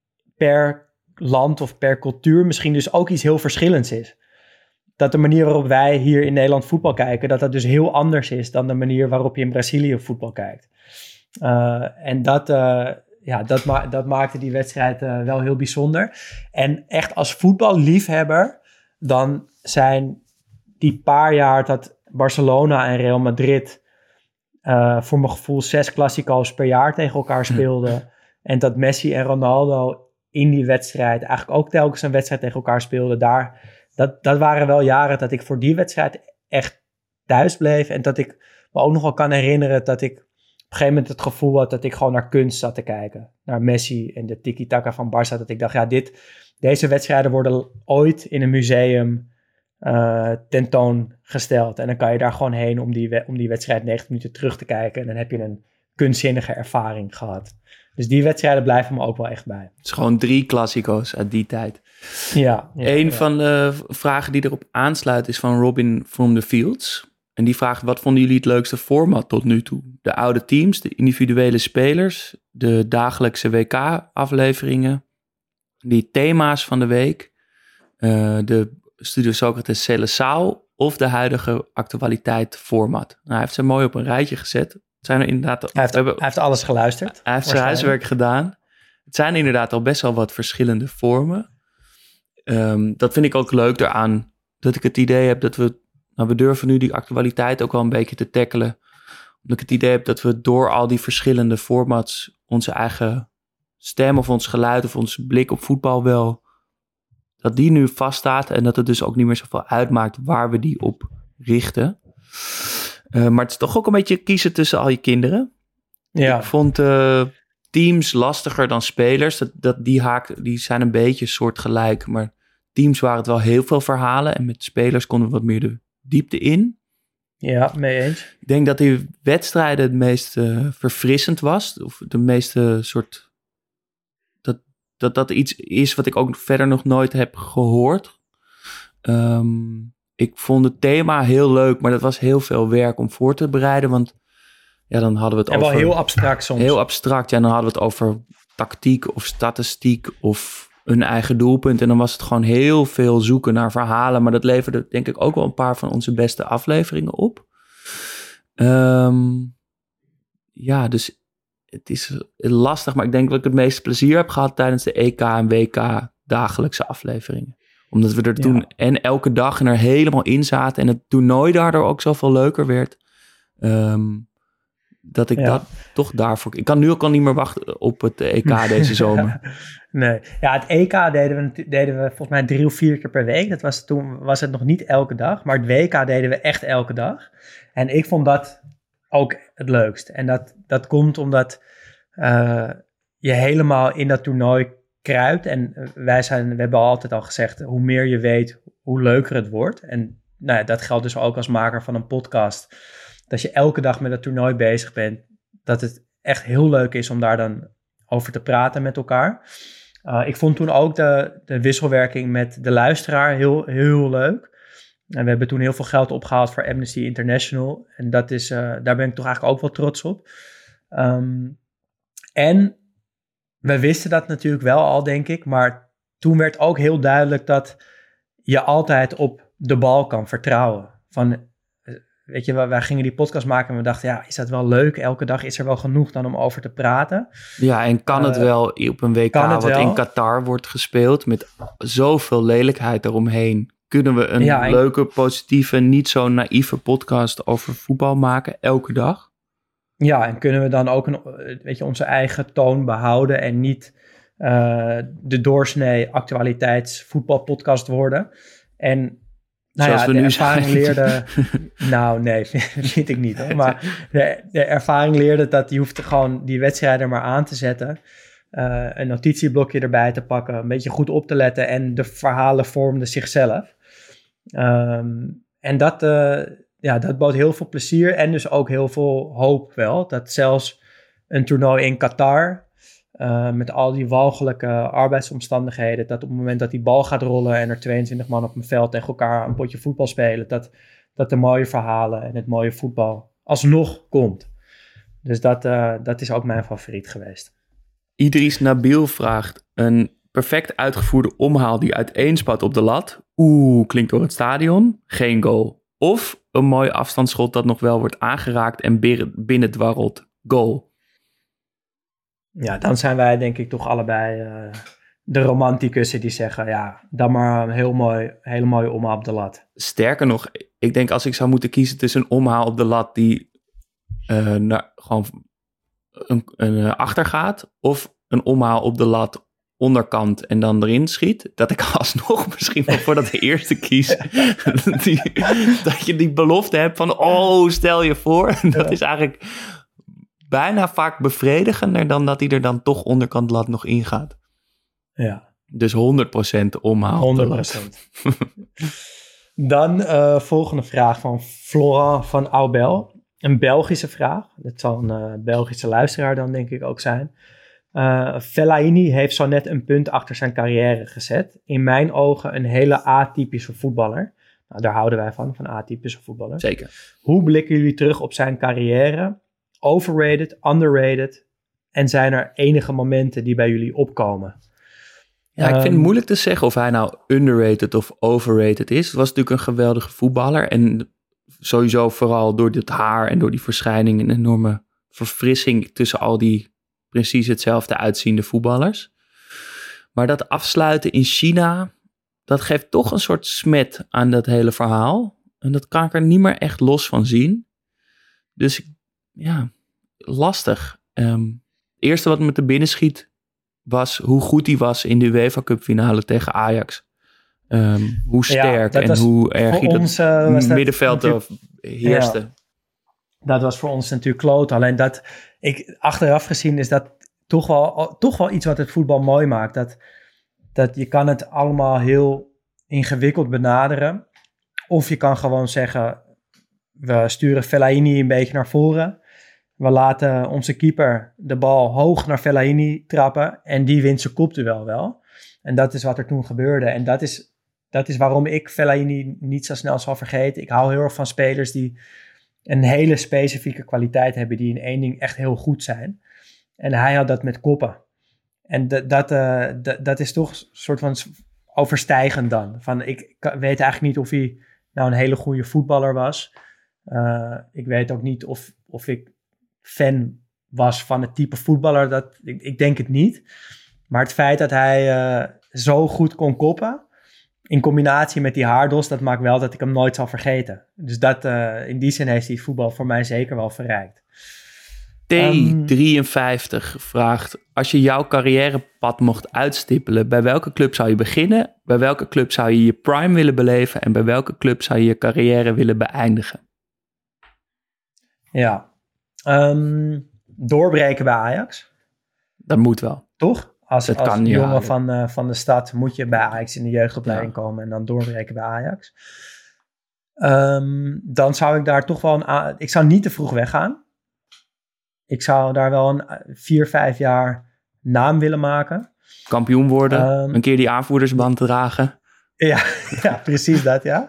per land of per cultuur misschien dus ook iets heel verschillends is. Dat de manier waarop wij hier in Nederland voetbal kijken, dat dat dus heel anders is dan de manier waarop je in Brazilië voetbal kijkt. Uh, en dat, uh, ja, dat, ma- dat maakte die wedstrijd uh, wel heel bijzonder. En echt als voetballiefhebber, dan zijn die paar jaar dat Barcelona en Real Madrid Uh, voor mijn gevoel zes Clasico's per jaar tegen elkaar speelden. En dat Messi en Ronaldo in die wedstrijd eigenlijk ook telkens een wedstrijd tegen elkaar speelden. Daar, dat, dat waren wel jaren dat ik voor die wedstrijd echt thuis bleef. En dat ik me ook nog wel kan herinneren dat ik op een gegeven moment het gevoel had dat ik gewoon naar kunst zat te kijken. Naar Messi en de tiki-taka van Barça. Dat ik dacht, ja, dit, deze wedstrijden worden ooit in een museum Uh, tentoongesteld. En dan kan je daar gewoon heen om die, we- om die wedstrijd negentig minuten terug te kijken. En dan heb je een kunstzinnige ervaring gehad. Dus die wedstrijden blijven me ook wel echt bij. Het is gewoon drie klassico's uit die tijd. Ja. ja Een ja. van de vragen die erop aansluit is van Robin from the Fields. En die vraagt, wat vonden jullie het leukste format tot nu toe? De oude teams, de individuele spelers, de dagelijkse W K-afleveringen, die thema's van de week, uh, de Studio Socrates Seleção of de huidige actualiteit format. Nou, hij heeft ze mooi op een rijtje gezet. Het zijn er inderdaad, hij, heeft, hebben, hij heeft alles geluisterd. Hij heeft zijn huiswerk gedaan. Het zijn inderdaad al best wel wat verschillende vormen. Um, dat vind ik ook leuk daaraan. Dat ik het idee heb dat we... Nou, we durven nu die actualiteit ook wel een beetje te tackelen. Omdat ik het idee heb dat we door al die verschillende formats onze eigen stem of ons geluid of onze blik op voetbal wel... dat die nu vaststaat en dat het dus ook niet meer zoveel uitmaakt waar we die op richten. Uh, maar het is toch ook een beetje kiezen tussen al je kinderen. Ja. Ik vond uh, teams lastiger dan spelers. Dat, dat die, haak, die zijn een beetje soortgelijk, maar teams waren het wel heel veel verhalen en met spelers konden we wat meer de diepte in. Ja, mee eens. Ik denk dat die wedstrijden het meest uh, verfrissend was. Of de meeste soort... Dat, dat dat iets is wat ik ook verder nog nooit heb gehoord. Um, ik vond het thema heel leuk, maar dat was heel veel werk om voor te bereiden. Want ja, dan hadden we het en over... En wel heel abstract soms. Heel abstract, ja. En dan hadden we het over tactiek of statistiek of een eigen doelpunt. En dan was het gewoon heel veel zoeken naar verhalen. Maar dat leverde denk ik ook wel een paar van onze beste afleveringen op. Um, ja, dus het is lastig. Maar ik denk dat ik het meeste plezier heb gehad tijdens de E K en W K dagelijkse afleveringen. Omdat we er toen ja. en elke dag en er helemaal in zaten. En het toernooi daardoor ook zoveel leuker werd. Um, dat ik Ja. dat toch daarvoor... Ik kan nu ook al niet meer wachten op het E K deze zomer. Nee. Ja, het E K deden we, natu- deden we volgens mij drie of vier keer per week. Dat was, toen was het nog niet elke dag. Maar het W K deden we echt elke dag. En ik vond dat ook het leukst. En dat, dat komt omdat uh, je helemaal in dat toernooi kruipt. En wij zijn, we hebben altijd al gezegd, hoe meer je weet, hoe leuker het wordt. En nou ja, dat geldt dus ook als maker van een podcast. Dat je elke dag met het toernooi bezig bent. Dat het echt heel leuk is om daar dan over te praten met elkaar. Uh, ik vond toen ook de, de wisselwerking met de luisteraar heel, heel leuk. En we hebben toen heel veel geld opgehaald voor Amnesty International. En dat is, uh, daar ben ik toch eigenlijk ook wel trots op. Um, en we wisten dat natuurlijk wel al, denk ik. Maar toen werd ook heel duidelijk dat je altijd op de bal kan vertrouwen. Van, weet je, wij gingen die podcast maken en we dachten, ja, is dat wel leuk? Elke dag is er wel genoeg dan om over te praten. Ja, en kan het Uh, wel op een W K kan het wat wel? in Qatar wordt gespeeld met zoveel lelijkheid eromheen, kunnen we een Ja, en- leuke, positieve, niet zo naïeve podcast over voetbal maken elke dag? Ja, en kunnen we dan ook een, weet je, onze eigen toon behouden en niet uh, de doorsnee actualiteitsvoetbalpodcast worden. En nou Zoals ja, we de nu ervaring zijn. leerde... nou, nee, vind ik niet hoor. Maar de, de ervaring leerde dat je hoeft gewoon die wedstrijden maar aan te zetten. Uh, een notitieblokje erbij te pakken, een beetje goed op te letten en de verhalen vormden zichzelf. Um, en dat... Uh, Ja, dat bood heel veel plezier en dus ook heel veel hoop wel. Dat zelfs een toernooi in Qatar, uh, met al die walgelijke arbeidsomstandigheden, dat op het moment dat die bal gaat rollen en er tweeëntwintig man op een veld tegen elkaar een potje voetbal spelen, dat, dat de mooie verhalen en het mooie voetbal alsnog komt. Dus dat, uh, dat is ook mijn favoriet geweest. Idris Nabil vraagt, een perfect uitgevoerde omhaal die uiteenspat op de lat. Oeh, klinkt door het stadion. Geen goal. Of een mooi afstandsschot dat nog wel wordt aangeraakt en binnen dwarrelt. Goal. Ja, dan zijn wij denk ik toch allebei uh, de romanticussen die zeggen, ja, dan maar een heel mooi, hele mooie omhaal op de lat. Sterker nog, ik denk als ik zou moeten kiezen tussen een omhaal op de lat die uh, naar, gewoon een, een uh, achter gaat, of een omhaal op de lat onderkant en dan erin schiet, dat ik alsnog misschien wel voor dat eerste kies. die, dat je die belofte hebt van, oh, stel je voor. Dat is eigenlijk bijna vaak bevredigender dan dat hij er dan toch onderkant lat nog ingaat. Ja. Dus honderd procent omhaal. honderd procent. Dan uh, volgende vraag van Florent van Aubel. Een Belgische vraag. Dat zal een uh, Belgische luisteraar dan denk ik ook zijn. Uh, Fellaini heeft zo net een punt achter zijn carrière gezet. In mijn ogen een hele atypische voetballer. Nou, daar houden wij van, van atypische voetballers. Zeker. Hoe blikken jullie terug op zijn carrière? Overrated, underrated? En zijn er enige momenten die bij jullie opkomen? Ja, ik vind het Um, moeilijk te zeggen of hij nou underrated of overrated is. Het was natuurlijk een geweldige voetballer. En sowieso vooral door dit haar en door die verschijning een enorme verfrissing tussen al die precies hetzelfde uitziende voetballers. Maar dat afsluiten in China, dat geeft toch een soort smet aan dat hele verhaal. En dat kan ik er niet meer echt los van zien. Dus ja, lastig. Um, het eerste wat me te binnen schiet was hoe goed hij was in de UEFA Cup finale tegen Ajax. Um, hoe sterk ja, en hoe erg hij dat ons, uh, was dat middenveld heerste. Ja. Dat was voor ons natuurlijk kloot. Alleen dat, ik, achteraf gezien is dat toch wel, toch wel iets wat het voetbal mooi maakt. Dat, dat je kan het allemaal heel ingewikkeld benaderen. Of je kan gewoon zeggen, we sturen Fellaini een beetje naar voren. We laten onze keeper de bal hoog naar Fellaini trappen. En die wint zijn kopduel wel. En dat is wat er toen gebeurde. En dat is, dat is waarom ik Fellaini niet zo snel zal vergeten. Ik hou heel erg van spelers die een hele specifieke kwaliteit hebben, die in één ding echt heel goed zijn. En hij had dat met koppen. En d- dat, uh, d- dat is toch een soort van overstijgend dan. Van, ik weet eigenlijk niet of hij nou een hele goede voetballer was. Uh, ik weet ook niet of, of ik fan was van het type voetballer. Dat, ik, ik denk het niet. Maar het feit dat hij uh, zo goed kon koppen, in combinatie met die haardos, dat maakt wel dat ik hem nooit zal vergeten. Dus dat, uh, in die zin heeft hij het voetbal voor mij zeker wel verrijkt. T drieënvijftig um, vraagt, als je jouw carrièrepad mocht uitstippelen, bij welke club zou je beginnen? Bij welke club zou je je prime willen beleven? En bij welke club zou je je carrière willen beëindigen? Ja, um, doorbreken bij Ajax. Dat moet wel. Toch? Als, dat als kan, jongen ja. van, uh, van de stad moet je bij Ajax in de jeugdopleiding ja. komen en dan doorbreken bij Ajax. Um, dan zou ik daar toch wel een... A- ik zou niet te vroeg weggaan. Ik zou daar wel een vier, vijf jaar naam willen maken. Kampioen worden, um, een keer die aanvoerdersband dragen. Ja, ja precies dat, ja.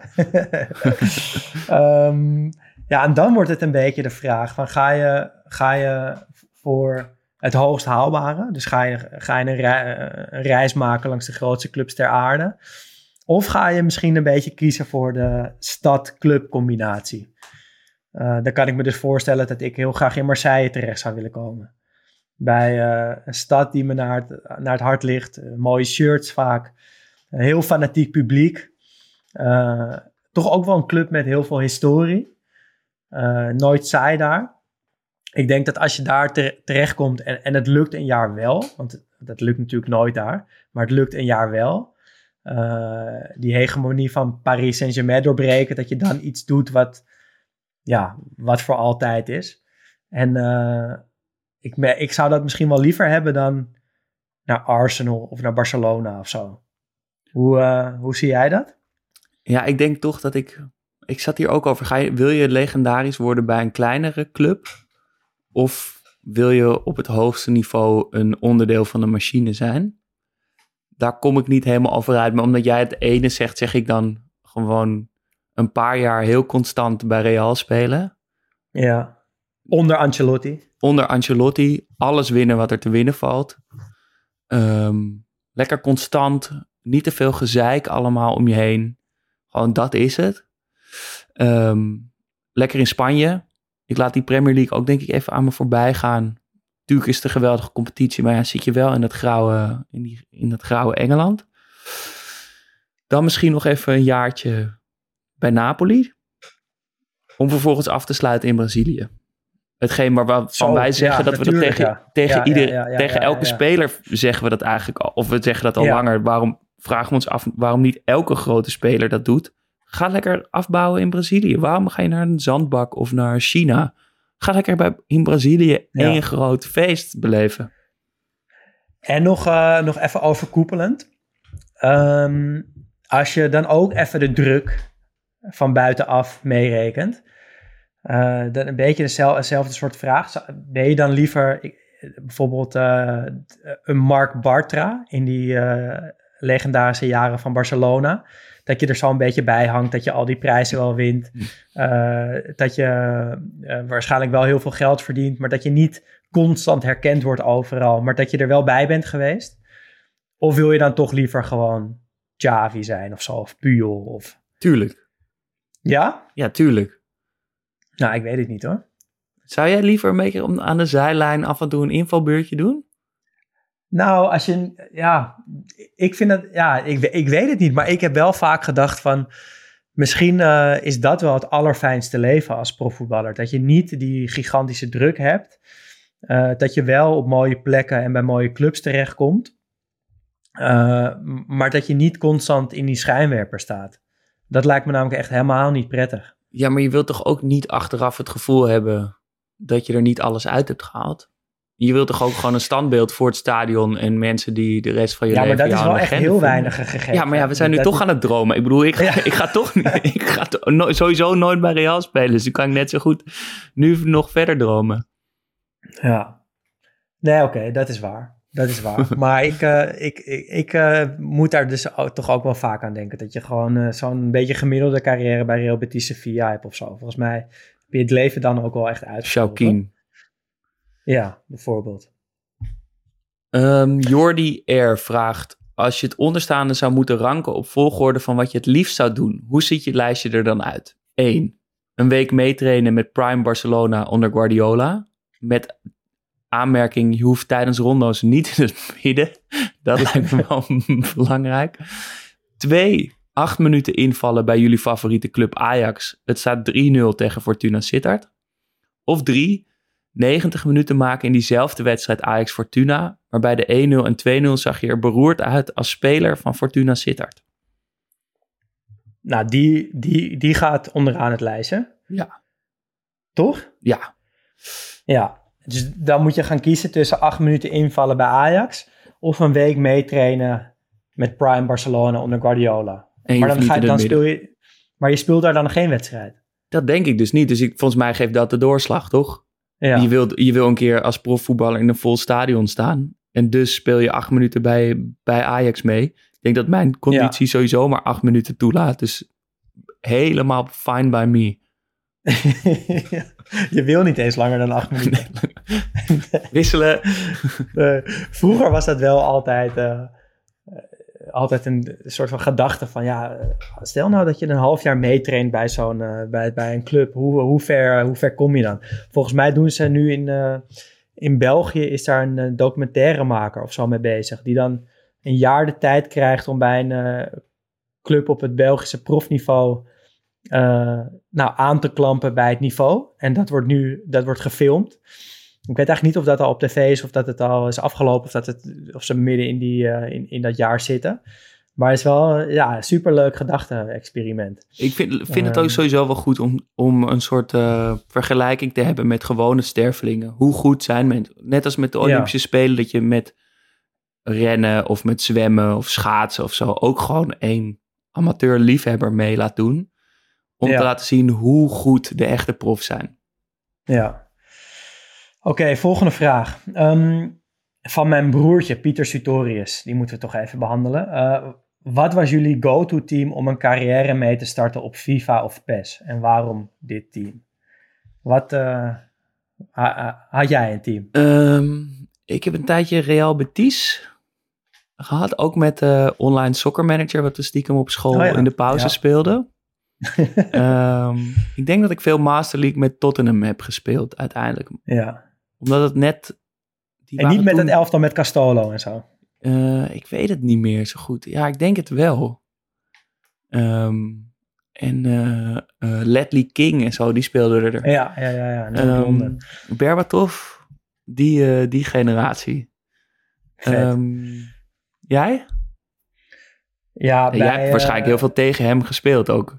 um, ja, en dan wordt het een beetje de vraag van ga je, ga je voor het hoogst haalbare? Dus ga je, ga je een, re- een reis maken langs de grootste clubs ter aarde? Of ga je misschien een beetje kiezen voor de stad-club combinatie? Uh, dan kan ik me dus voorstellen dat ik heel graag in Marseille terecht zou willen komen. Bij uh, een stad die me naar het, naar het hart ligt. Uh, mooie shirts vaak. Een heel fanatiek publiek. Uh, toch ook wel een club met heel veel historie. Uh, nooit saai daar. Ik denk dat als je daar te- terechtkomt en, en het lukt een jaar wel. Want dat lukt natuurlijk nooit daar. Maar het lukt een jaar wel. Uh, die hegemonie van Paris Saint-Germain doorbreken. Dat je dan iets doet wat, ja, wat voor altijd is. En uh, ik, ik zou dat misschien wel liever hebben dan naar Arsenal of naar Barcelona of zo. Hoe, uh, hoe zie jij dat? Ja, ik denk toch dat ik... Ik zat hier ook over. Ga je, wil je legendarisch worden bij een kleinere club? Of wil je op het hoogste niveau een onderdeel van de machine zijn? Daar kom ik niet helemaal over uit. Maar omdat jij het ene zegt, zeg ik dan gewoon een paar jaar heel constant bij Real spelen. Ja, onder Ancelotti. Onder Ancelotti. Alles winnen wat er te winnen valt. Um, lekker constant. Niet te veel gezeik allemaal om je heen. Gewoon dat is het. Um, lekker in Spanje. Ik laat die Premier League ook denk ik even aan me voorbij gaan. Natuurlijk is het een geweldige competitie, maar ja, zit je wel in dat grauwe, in die, in dat grauwe Engeland. Dan misschien nog even een jaartje bij Napoli. Om vervolgens af te sluiten in Brazilië. Hetgeen waarvan Zo, wij zeggen ja, dat we dat tegen, ja. tegen, ja, ieder, ja, ja, ja, tegen ja, ja, elke ja. speler zeggen we dat eigenlijk al. Of we zeggen dat al ja. langer. Waarom vragen we ons af waarom niet elke grote speler dat doet? Ga lekker afbouwen in Brazilië. Waarom ga je naar een zandbak of naar China? Ga lekker bij, in Brazilië één ja. groot feest beleven. En nog, uh, nog even overkoepelend. Um, als je dan ook even de druk van buitenaf meerekent. Uh, dan een beetje dezelfde, dezelfde soort vraag. Ben je dan liever ik, bijvoorbeeld uh, een Marc Bartra in die uh, legendarische jaren van Barcelona? Dat je er zo een beetje bij hangt, dat je al die prijzen wel wint. Uh, dat je uh, waarschijnlijk wel heel veel geld verdient, maar dat je niet constant herkend wordt overal, maar dat je er wel bij bent geweest? Of wil je dan toch liever gewoon Xavi zijn of zo, of Puyol? Of... Tuurlijk. Ja? Ja, tuurlijk. Nou, ik weet het niet hoor. Zou jij liever een beetje aan de zijlijn af en toe een invalbeurtje doen? Nou, als je, ja, ik vind dat, ja, ik, ik weet het niet, maar ik heb wel vaak gedacht van, misschien uh, is dat wel het allerfijnste leven als profvoetballer. Dat je niet die gigantische druk hebt, uh, dat je wel op mooie plekken en bij mooie clubs terechtkomt, uh, maar dat je niet constant in die schijnwerper staat. Dat lijkt me namelijk echt helemaal niet prettig. Ja, maar je wilt toch ook niet achteraf het gevoel hebben dat je er niet alles uit hebt gehaald? Je wilt toch ook gewoon een standbeeld voor het stadion en mensen die de rest van je ja, leven... Ja, maar dat is wel echt heel vinden. weinig gegeven. Ja, maar ja, we zijn nu dat toch is... aan het dromen. Ik bedoel, ik, ja. ik ga toch niet, ik ga to- no, sowieso nooit bij Real spelen. Dus dan kan ik net zo goed nu nog verder dromen. Ja. Nee, oké, okay, dat is waar. Dat is waar. Maar ik, uh, ik, ik, ik uh, moet daar dus ook, toch ook wel vaak aan denken. Dat je gewoon uh, zo'n beetje gemiddelde carrière bij Real Betis Sevilla hebt of zo. Volgens mij heb je het leven dan ook wel echt uit. Shaukin. Ja, bijvoorbeeld. Um, Jordi R. vraagt, als je het onderstaande zou moeten ranken op volgorde van wat je het liefst zou doen, hoe ziet je lijstje er dan uit? één. Een week meetrainen met Prime Barcelona onder Guardiola. Met aanmerking, je hoeft tijdens rondo's niet in het midden. Dat lijkt me wel belangrijk. twee. Acht minuten invallen bij jullie favoriete club Ajax. Het staat drie nul tegen Fortuna Sittard. Of drie. negentig minuten maken in diezelfde wedstrijd Ajax-Fortuna. Maar bij de één nul en twee nul zag je er beroerd uit als speler van Fortuna Sittard. Nou, die, die, die gaat onderaan het lijstje. Ja. Toch? Ja. Ja. Dus dan moet je gaan kiezen tussen acht minuten invallen bij Ajax of een week meetrainen met Prime Barcelona onder Guardiola. En Maar dan, ga je, dan midden. speel je, maar je speelt daar dan geen wedstrijd. Dat denk ik dus niet. Dus ik, volgens mij geeft dat de doorslag, toch? Ja. Je, wil, je wil een keer als profvoetballer in een vol stadion staan. En dus speel je acht minuten bij, bij Ajax mee. Ik denk dat mijn conditie Ja. sowieso maar acht minuten toelaat. Dus helemaal fine by me. Je wil niet eens langer dan acht minuten. Wisselen. Uh, vroeger was dat wel altijd, uh, uh, altijd een soort van gedachte van... ja, uh, stel nou dat je een half jaar meetraint bij, zo'n, uh, bij, bij een club. Hoe, hoe, ver, hoe ver kom je dan? Volgens mij doen ze nu in, uh, in België... is daar een uh, documentairemaker of zo mee bezig... die dan een jaar de tijd krijgt om bij een uh, club op het Belgische profniveau... Uh, nou, aan te klampen bij het niveau. En dat wordt nu dat wordt gefilmd. Ik weet eigenlijk niet of dat al op tv is... of dat het al is afgelopen... of, dat het, of ze midden in, die, uh, in, in dat jaar zitten. Maar het is wel uh, ja, een superleuk gedachte-experiment. Ik vind, vind het ook sowieso wel goed om, om een soort uh, vergelijking te hebben... met gewone stervelingen. Hoe goed zijn mensen? Net als met de Olympische ja. Spelen... dat je met rennen of met zwemmen of schaatsen of zo... ook gewoon één amateur-liefhebber mee laat doen... om ja. te laten zien hoe goed de echte profs zijn. Ja. Oké, okay, volgende vraag. Um, van mijn broertje, Pieter Sutorius. Die moeten we toch even behandelen. Uh, wat was jullie go-to-team om een carrière mee te starten op FIFA of P E S? En waarom dit team? Wat uh, ha, had jij een team? Um, ik heb een tijdje Real Betis gehad. Ook met de uh, online soccer manager... wat we stiekem op school oh ja. in de pauze ja. speelden. um, ik denk dat ik veel Master League met Tottenham heb gespeeld uiteindelijk. Ja. Omdat het net... Die en niet met toen, het elftal met Castolo en zo? Uh, ik weet het niet meer zo goed. Ja, ik denk het wel. Um, en uh, uh, Ledley King en zo, die speelden er. Ja, ja, ja. ja. Um, Berbatov, die, uh, die generatie. Um, jij? Ja, bij, jij hebt uh, waarschijnlijk heel veel tegen hem gespeeld ook.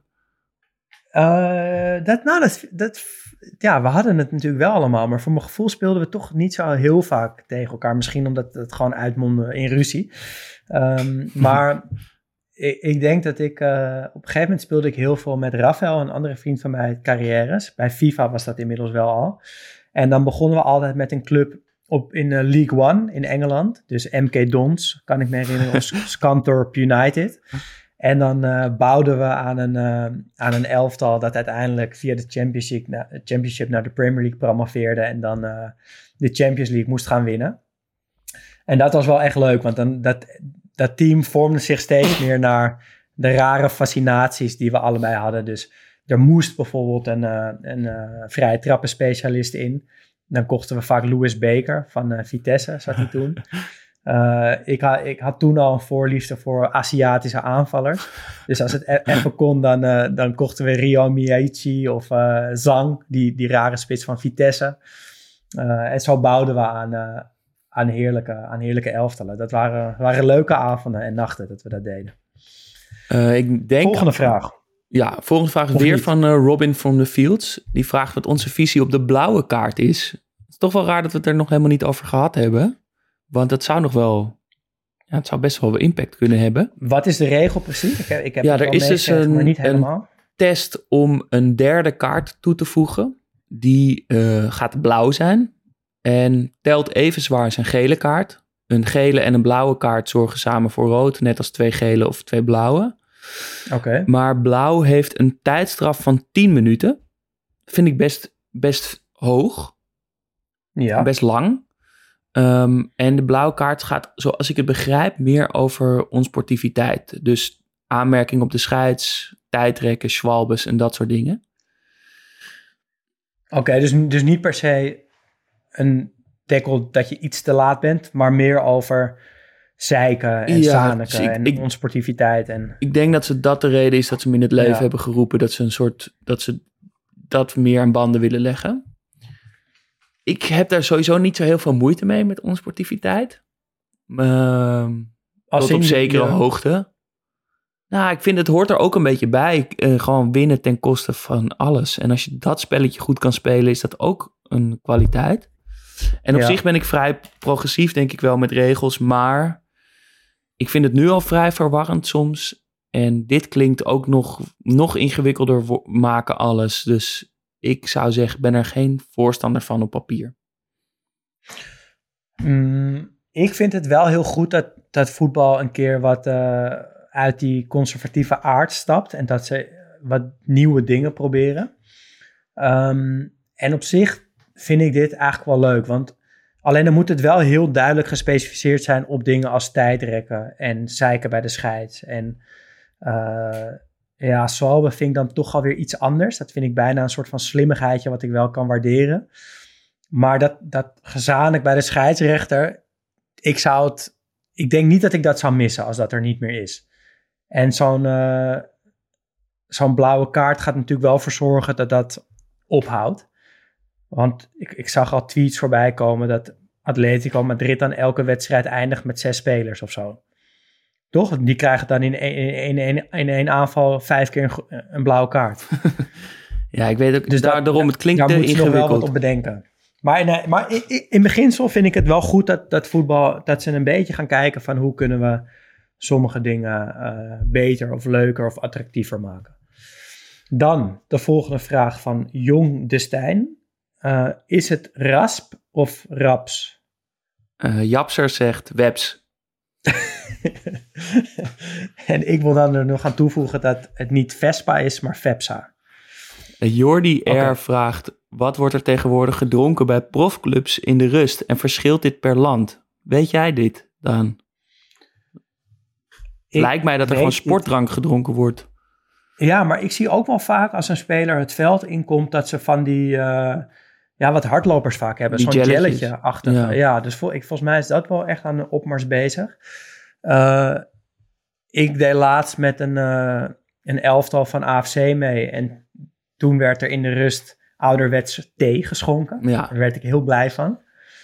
Uh, dat, nou, dat, dat, ja, we hadden het natuurlijk wel allemaal, maar voor mijn gevoel speelden we toch niet zo heel vaak tegen elkaar. Misschien omdat het gewoon uitmondde in ruzie. Um, maar ik, ik denk dat ik, uh, op een gegeven moment speelde ik heel veel met Rafael, een andere vriend van mij, carrières. Bij FIFA was dat inmiddels wel al. En dan begonnen we altijd met een club op, in uh, League One in Engeland. Dus M K Dons, kan ik me herinneren, of Scunthorpe United. En dan uh, bouwden we aan een, uh, aan een elftal dat uiteindelijk via de Championship, na, championship naar de Premier League promoveerde en dan uh, de Champions League moest gaan winnen. En dat was wel echt leuk, want dan, dat, dat team vormde zich steeds meer naar de rare fascinaties die we allebei hadden. Dus er moest bijvoorbeeld een, uh, een uh, vrije trappenspecialist in. Dan kochten we vaak Louis Baker van uh, Vitesse, zat hij toen. Uh, ik, ha, ik had toen al een voorliefde voor Aziatische aanvallers. Dus als het e- even kon, dan, uh, dan kochten we Ryo Miyaichi of uh, Zhang, die, die rare spits van Vitesse. Uh, en zo bouwden we aan, uh, aan, heerlijke, aan heerlijke elftalen. Dat waren, waren leuke avonden en nachten dat we dat deden. Uh, ik denk, volgende vraag. Ja, volgende vraag is of weer niet? van uh, Robin from the Fields. Die vraagt wat onze visie op de blauwe kaart is. Het is toch wel raar dat we het er nog helemaal niet over gehad hebben. Want dat zou nog wel... Ja, het zou best wel impact kunnen hebben. Wat is de regel precies? Ik heb, ik heb ja, het er wel is dus een, maar niet helemaal. een test om een derde kaart toe te voegen. Die uh, gaat blauw zijn. En telt even zwaar als een gele kaart. Een gele en een blauwe kaart zorgen samen voor rood. Net als twee gele of twee blauwe. Oké. Okay. Maar blauw heeft een tijdstraf van tien minuten. Vind ik best, best hoog. Ja. Best lang. Um, en de blauwe kaart gaat, zoals ik het begrijp, meer over onsportiviteit. Dus aanmerking op de scheids, tijdrekken, schwalbes en dat soort dingen. Oké, okay, dus, dus niet per se een tackle dat je iets te laat bent, maar meer over zeiken en ja, zaniken ik, en ik, onsportiviteit. En... Ik denk dat ze dat de reden is dat ze hem in het leven ja. hebben geroepen, dat ze een soort, dat ze dat meer aan banden willen leggen. ik heb daar sowieso niet zo heel veel moeite mee met onsportiviteit. Uh, tot op zekere je... hoogte. Nou, ik vind het hoort er ook een beetje bij. Uh, gewoon winnen ten koste van alles. En als je dat spelletje goed kan spelen, is dat ook een kwaliteit. En op ja. zich ben ik vrij progressief, denk ik wel, met regels. Maar ik vind het nu al vrij verwarrend soms. En dit klinkt ook nog, nog ingewikkelder wo- maken alles. Dus ik zou zeggen, ben er geen voorstander van op papier. Mm, ik vind het wel heel goed dat, dat voetbal een keer wat uh, uit die conservatieve aard stapt. En dat ze wat nieuwe dingen proberen. Um, en op zich vind ik dit eigenlijk wel leuk. Want alleen dan moet het wel heel duidelijk gespecificeerd zijn op dingen als tijdrekken en zeiken bij de scheids. En uh, ja, Swalbe vind ik dan toch alweer iets anders. Dat vind ik bijna een soort van slimmigheidje wat ik wel kan waarderen. Maar dat, dat gezamenlijk bij de scheidsrechter, ik zou het, ik denk niet dat ik dat zou missen als dat er niet meer is. En zo'n, uh, zo'n blauwe kaart gaat natuurlijk wel voor zorgen dat dat ophoudt. Want ik, ik zag al tweets voorbij komen dat Atletico Madrid dan elke wedstrijd eindigt met zes spelers of zo. Toch? Die krijgen dan in één, in, in, in één aanval vijf keer een, een blauwe kaart. Ja, ik weet ook, dus daar, dat, daarom, het klinkt daar te moet je ingewikkeld. nog wel wat op bedenken. Maar, nee, maar in, in beginsel vind ik het wel goed dat, dat voetbal, dat ze een beetje gaan kijken van hoe kunnen we sommige dingen uh, beter of leuker of attractiever maken. Dan de volgende vraag van Jong de Stijn. Uh, is het rasp of raps? Uh, Japser zegt webs. En ik wil dan er nog aan toevoegen dat het niet Vespa is, maar Vepsa. Uh, Jordi R. Okay. vraagt, wat wordt er tegenwoordig gedronken bij profclubs in de rust en verschilt dit per land? Weet jij dit, Daan? Ik Lijkt mij dat er gewoon sportdrank gedronken wordt. Ja, maar ik zie ook wel vaak als een speler het veld inkomt dat ze van die, uh, ja, wat hardlopers vaak hebben. Die zo'n jelletjes. jelletje-achtig. Ja, ja dus vol, ik, volgens mij is dat wel echt aan de opmars bezig. Uh, ik deed laatst met een, uh, een elftal van A F C mee. En toen werd er in de rust ouderwets thee geschonken. Ja. Daar werd ik heel blij van.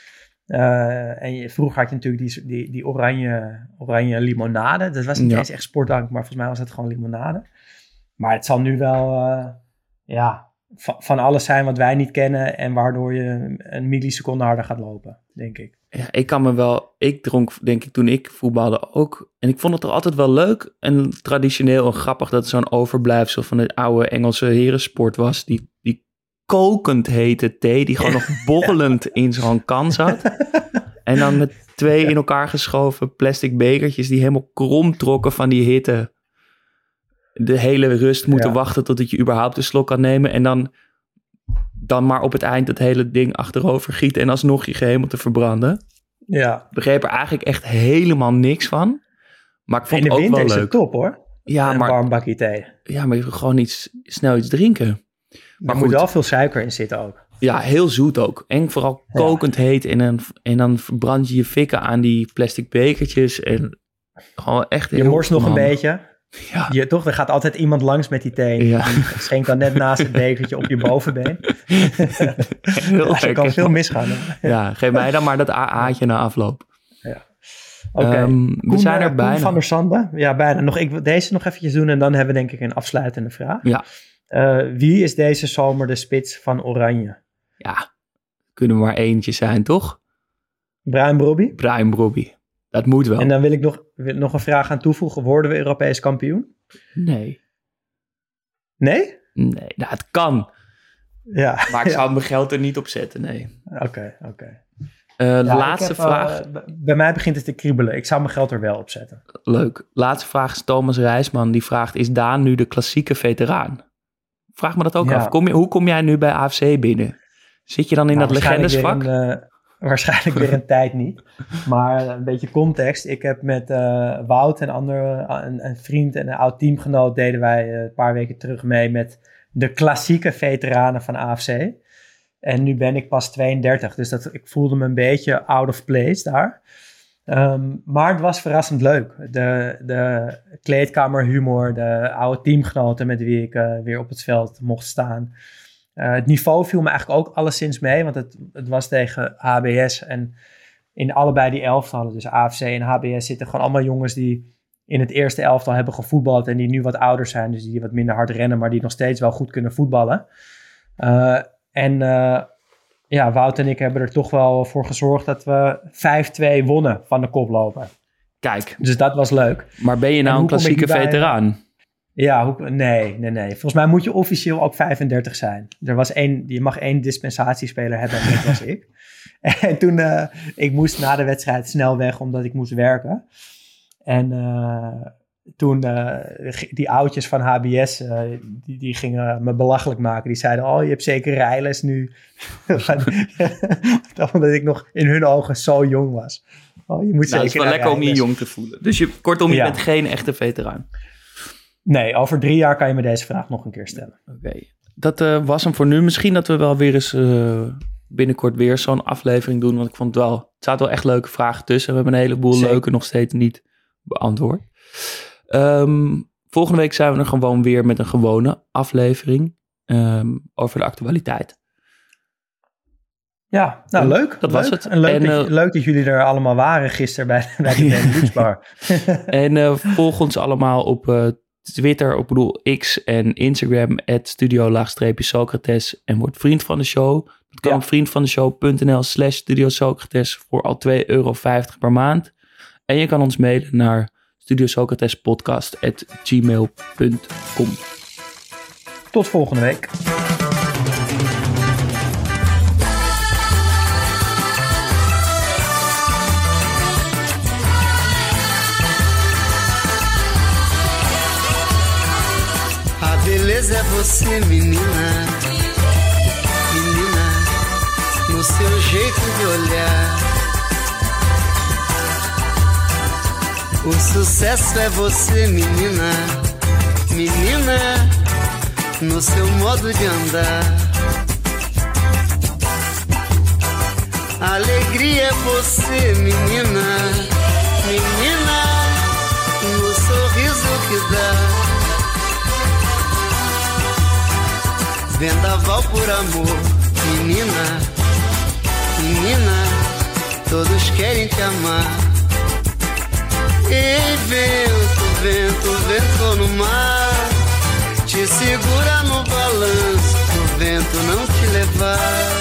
Uh, en je, vroeger had je natuurlijk die, die, die oranje, oranje limonade. Dat was niet ja. eens echt sportdrank, maar volgens mij was het gewoon limonade. Maar het zal nu wel uh, ja, van, van alles zijn wat wij niet kennen en waardoor je een milliseconde harder gaat lopen, denk ik. Ja, ik kan me wel... Ik dronk, denk ik, toen ik voetbalde ook. En ik vond het er altijd wel leuk en traditioneel en grappig dat het zo'n overblijfsel van de oude Engelse herensport was. Die, die kokend hete thee, die gewoon nog borrelend in zo'n kan zat. En dan met twee in elkaar geschoven plastic bekertjes die helemaal krom trokken van die hitte. De hele rust moeten ja. wachten totdat je überhaupt een slok kan nemen. En dan, dan maar op het eind het hele ding achterover gieten en alsnog je gehemel te verbranden. Ja. Ik begreep er eigenlijk echt helemaal niks van. Maar ik vond in de het ook winter wel is leuk. het top hoor. Ja, een maar, warm bakje thee. Ja, maar je wil gewoon iets, snel iets drinken. Maar er moet wel veel suiker in zitten ook. Ja, heel zoet ook. En vooral kokend ja. heet. En dan, en dan verbrand je je fikken aan die plastic bekertjes. En gewoon echt je morst nog een beetje. Ja. Je, toch, er gaat altijd iemand langs met die thee. Ja. Het schenkt dan net naast het bekertje op je bovenbeen. Heel er kan veel misgaan. Hè? Ja, geef mij dan maar dat A A'tje na afloop. Ja. Oké, okay. um, we Koen, zijn er Koen bijna. van der Sande. Ja, bijna. Nog, ik wil deze nog eventjes doen en dan hebben we denk ik een afsluitende vraag. Ja. Uh, wie is deze zomer de spits van Oranje? Ja, kunnen we maar eentje zijn, toch? Bryan Brobby? Bryan Brobby. Dat moet wel. En dan wil ik nog, wil nog een vraag aan toevoegen. Worden we Europees kampioen? Nee. Nee? Nee, nou, het kan. Ja. Maar ik ja. zou mijn geld er niet op zetten, nee. Oké, okay, oké. Okay. Uh, ja, laatste heb, vraag. Uh, bij mij begint het te kriebelen. Ik zou mijn geld er wel op zetten. Leuk. Laatste vraag is Thomas Rijsman. Die vraagt, is Daan nu de klassieke veteraan? Vraag me dat ook ja. af. Kom je, hoe kom jij nu bij A F C binnen? Zit je dan in nou, dat legendesvak? Een, uh, waarschijnlijk weer een tijd niet. Maar een beetje context. Ik heb met uh, Wout en andere, een, een vriend en een oud teamgenoot deden wij uh, een paar weken terug mee met de klassieke veteranen van A F C. En nu ben ik pas tweeëndertig, dus dat, ik voelde me een beetje out of place daar. Um, maar het was verrassend leuk. De, de kleedkamerhumor, de oude teamgenoten met wie ik uh, weer op het veld mocht staan. Uh, het niveau viel me eigenlijk ook alleszins mee, want het, het was tegen H B S en in allebei die elftallen, dus A F C en H B S, zitten gewoon allemaal jongens die in het eerste elftal hebben gevoetbald en die nu wat ouder zijn, dus die wat minder hard rennen, maar die nog steeds wel goed kunnen voetballen. Uh, en uh, ja, Wout en ik hebben er toch wel voor gezorgd dat we vijf twee wonnen van de koploper. Kijk. Dus dat was leuk. Maar ben je nou een klassieke veteraan? Ja, hoe, nee, nee, nee. Volgens mij moet je officieel ook vijfendertig zijn. Er was één, je mag één dispensatiespeler hebben en dat was ik. En toen, uh, ik moest na de wedstrijd snel weg, omdat ik moest werken. En uh, toen, uh, die oudjes van H B S, uh, die, die gingen me belachelijk maken. Die zeiden, oh, je hebt zeker rijles nu. Omdat ik nog in hun ogen zo jong was. Oh, je moet nou, het is wel lekker rijles. Om je jong te voelen. Dus je, kortom, je ja. bent geen echte veteraan. Nee, over drie jaar kan je me deze vraag nog een keer stellen. Oké, okay. dat uh, was hem voor nu. Misschien dat we wel weer eens uh, binnenkort weer zo'n aflevering doen. Want ik vond het wel, het zaten wel echt leuke vragen tussen. We hebben een heleboel Zeker. leuke nog steeds niet beantwoord. Um, volgende week zijn we er gewoon weer met een gewone aflevering um, over de actualiteit. Ja, nou leuk. Dat leuk. was het. En leuk, en, dat, uh, leuk dat jullie er allemaal waren gisteren bij, bij de Benelux-bar. En uh, volg ons allemaal op uh, Twitter, ik bedoel X en Instagram, at studio-socrates en word vriend van de show. Dat kan ja. op vriendvandeshow.nl slash studio Socrates voor al twee euro vijftig per maand. En je kan ons mailen naar studiosocratespodcast at gmail punt com. Tot volgende week. Beleza é você, menina, menina, no seu jeito de olhar. O sucesso é você, menina, menina, no seu modo de andar. A alegria é você, menina, menina, no sorriso que dá. Vendaval por amor, menina, menina, todos querem te amar. Ei, vento, vento, vento no mar, te segura no balanço, pro vento não te levar.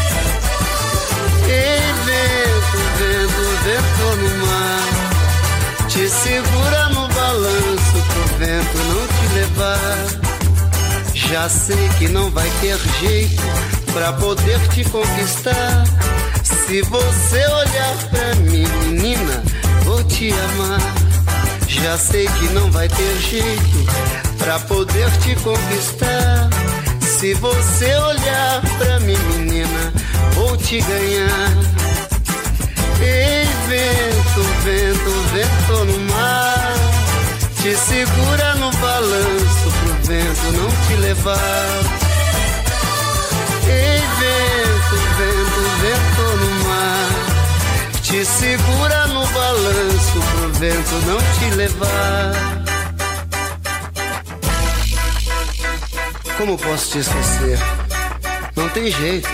Ei, vento, vento, vento no mar, te segura no balanço, pro vento não te levar. Já sei que não vai ter jeito pra poder te conquistar. Se você olhar pra mim, menina, vou te amar. Já sei que não vai ter jeito pra poder te conquistar. Se você olhar pra mim, menina, vou te ganhar. Ei, vento, vento, vento no mar, te segura no balanço pro vento não te levar. Ei, vento, vento, vento no mar, te segura no balanço pro vento não te levar. Como posso te esquecer? Não tem jeito.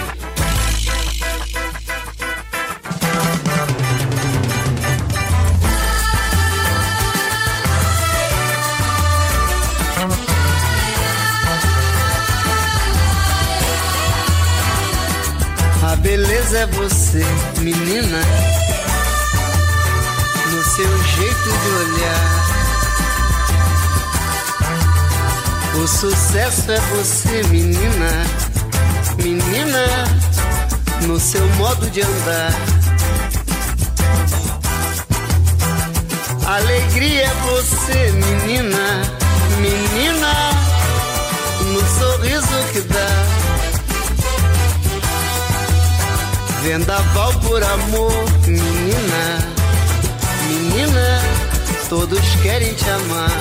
A beleza é você, menina, no seu jeito de olhar. O sucesso é você, menina, menina, no seu modo de andar. Alegria é você, menina, menina, no sorriso que dá. Vendaval por amor, menina, menina, todos querem te amar.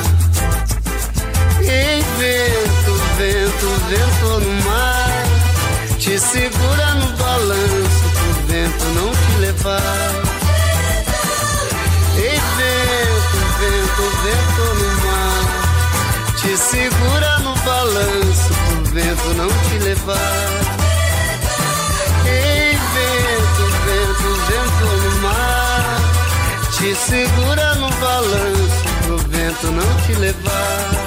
Ei, vento, vento, vento no mar, te segura no balanço pro vento não te levar. Ei, vento, vento, vento no mar, te segura no balanço pro vento vento não te levar. Ei, vento, vento, vento no mar, te segura no balanço pro vento não te levar.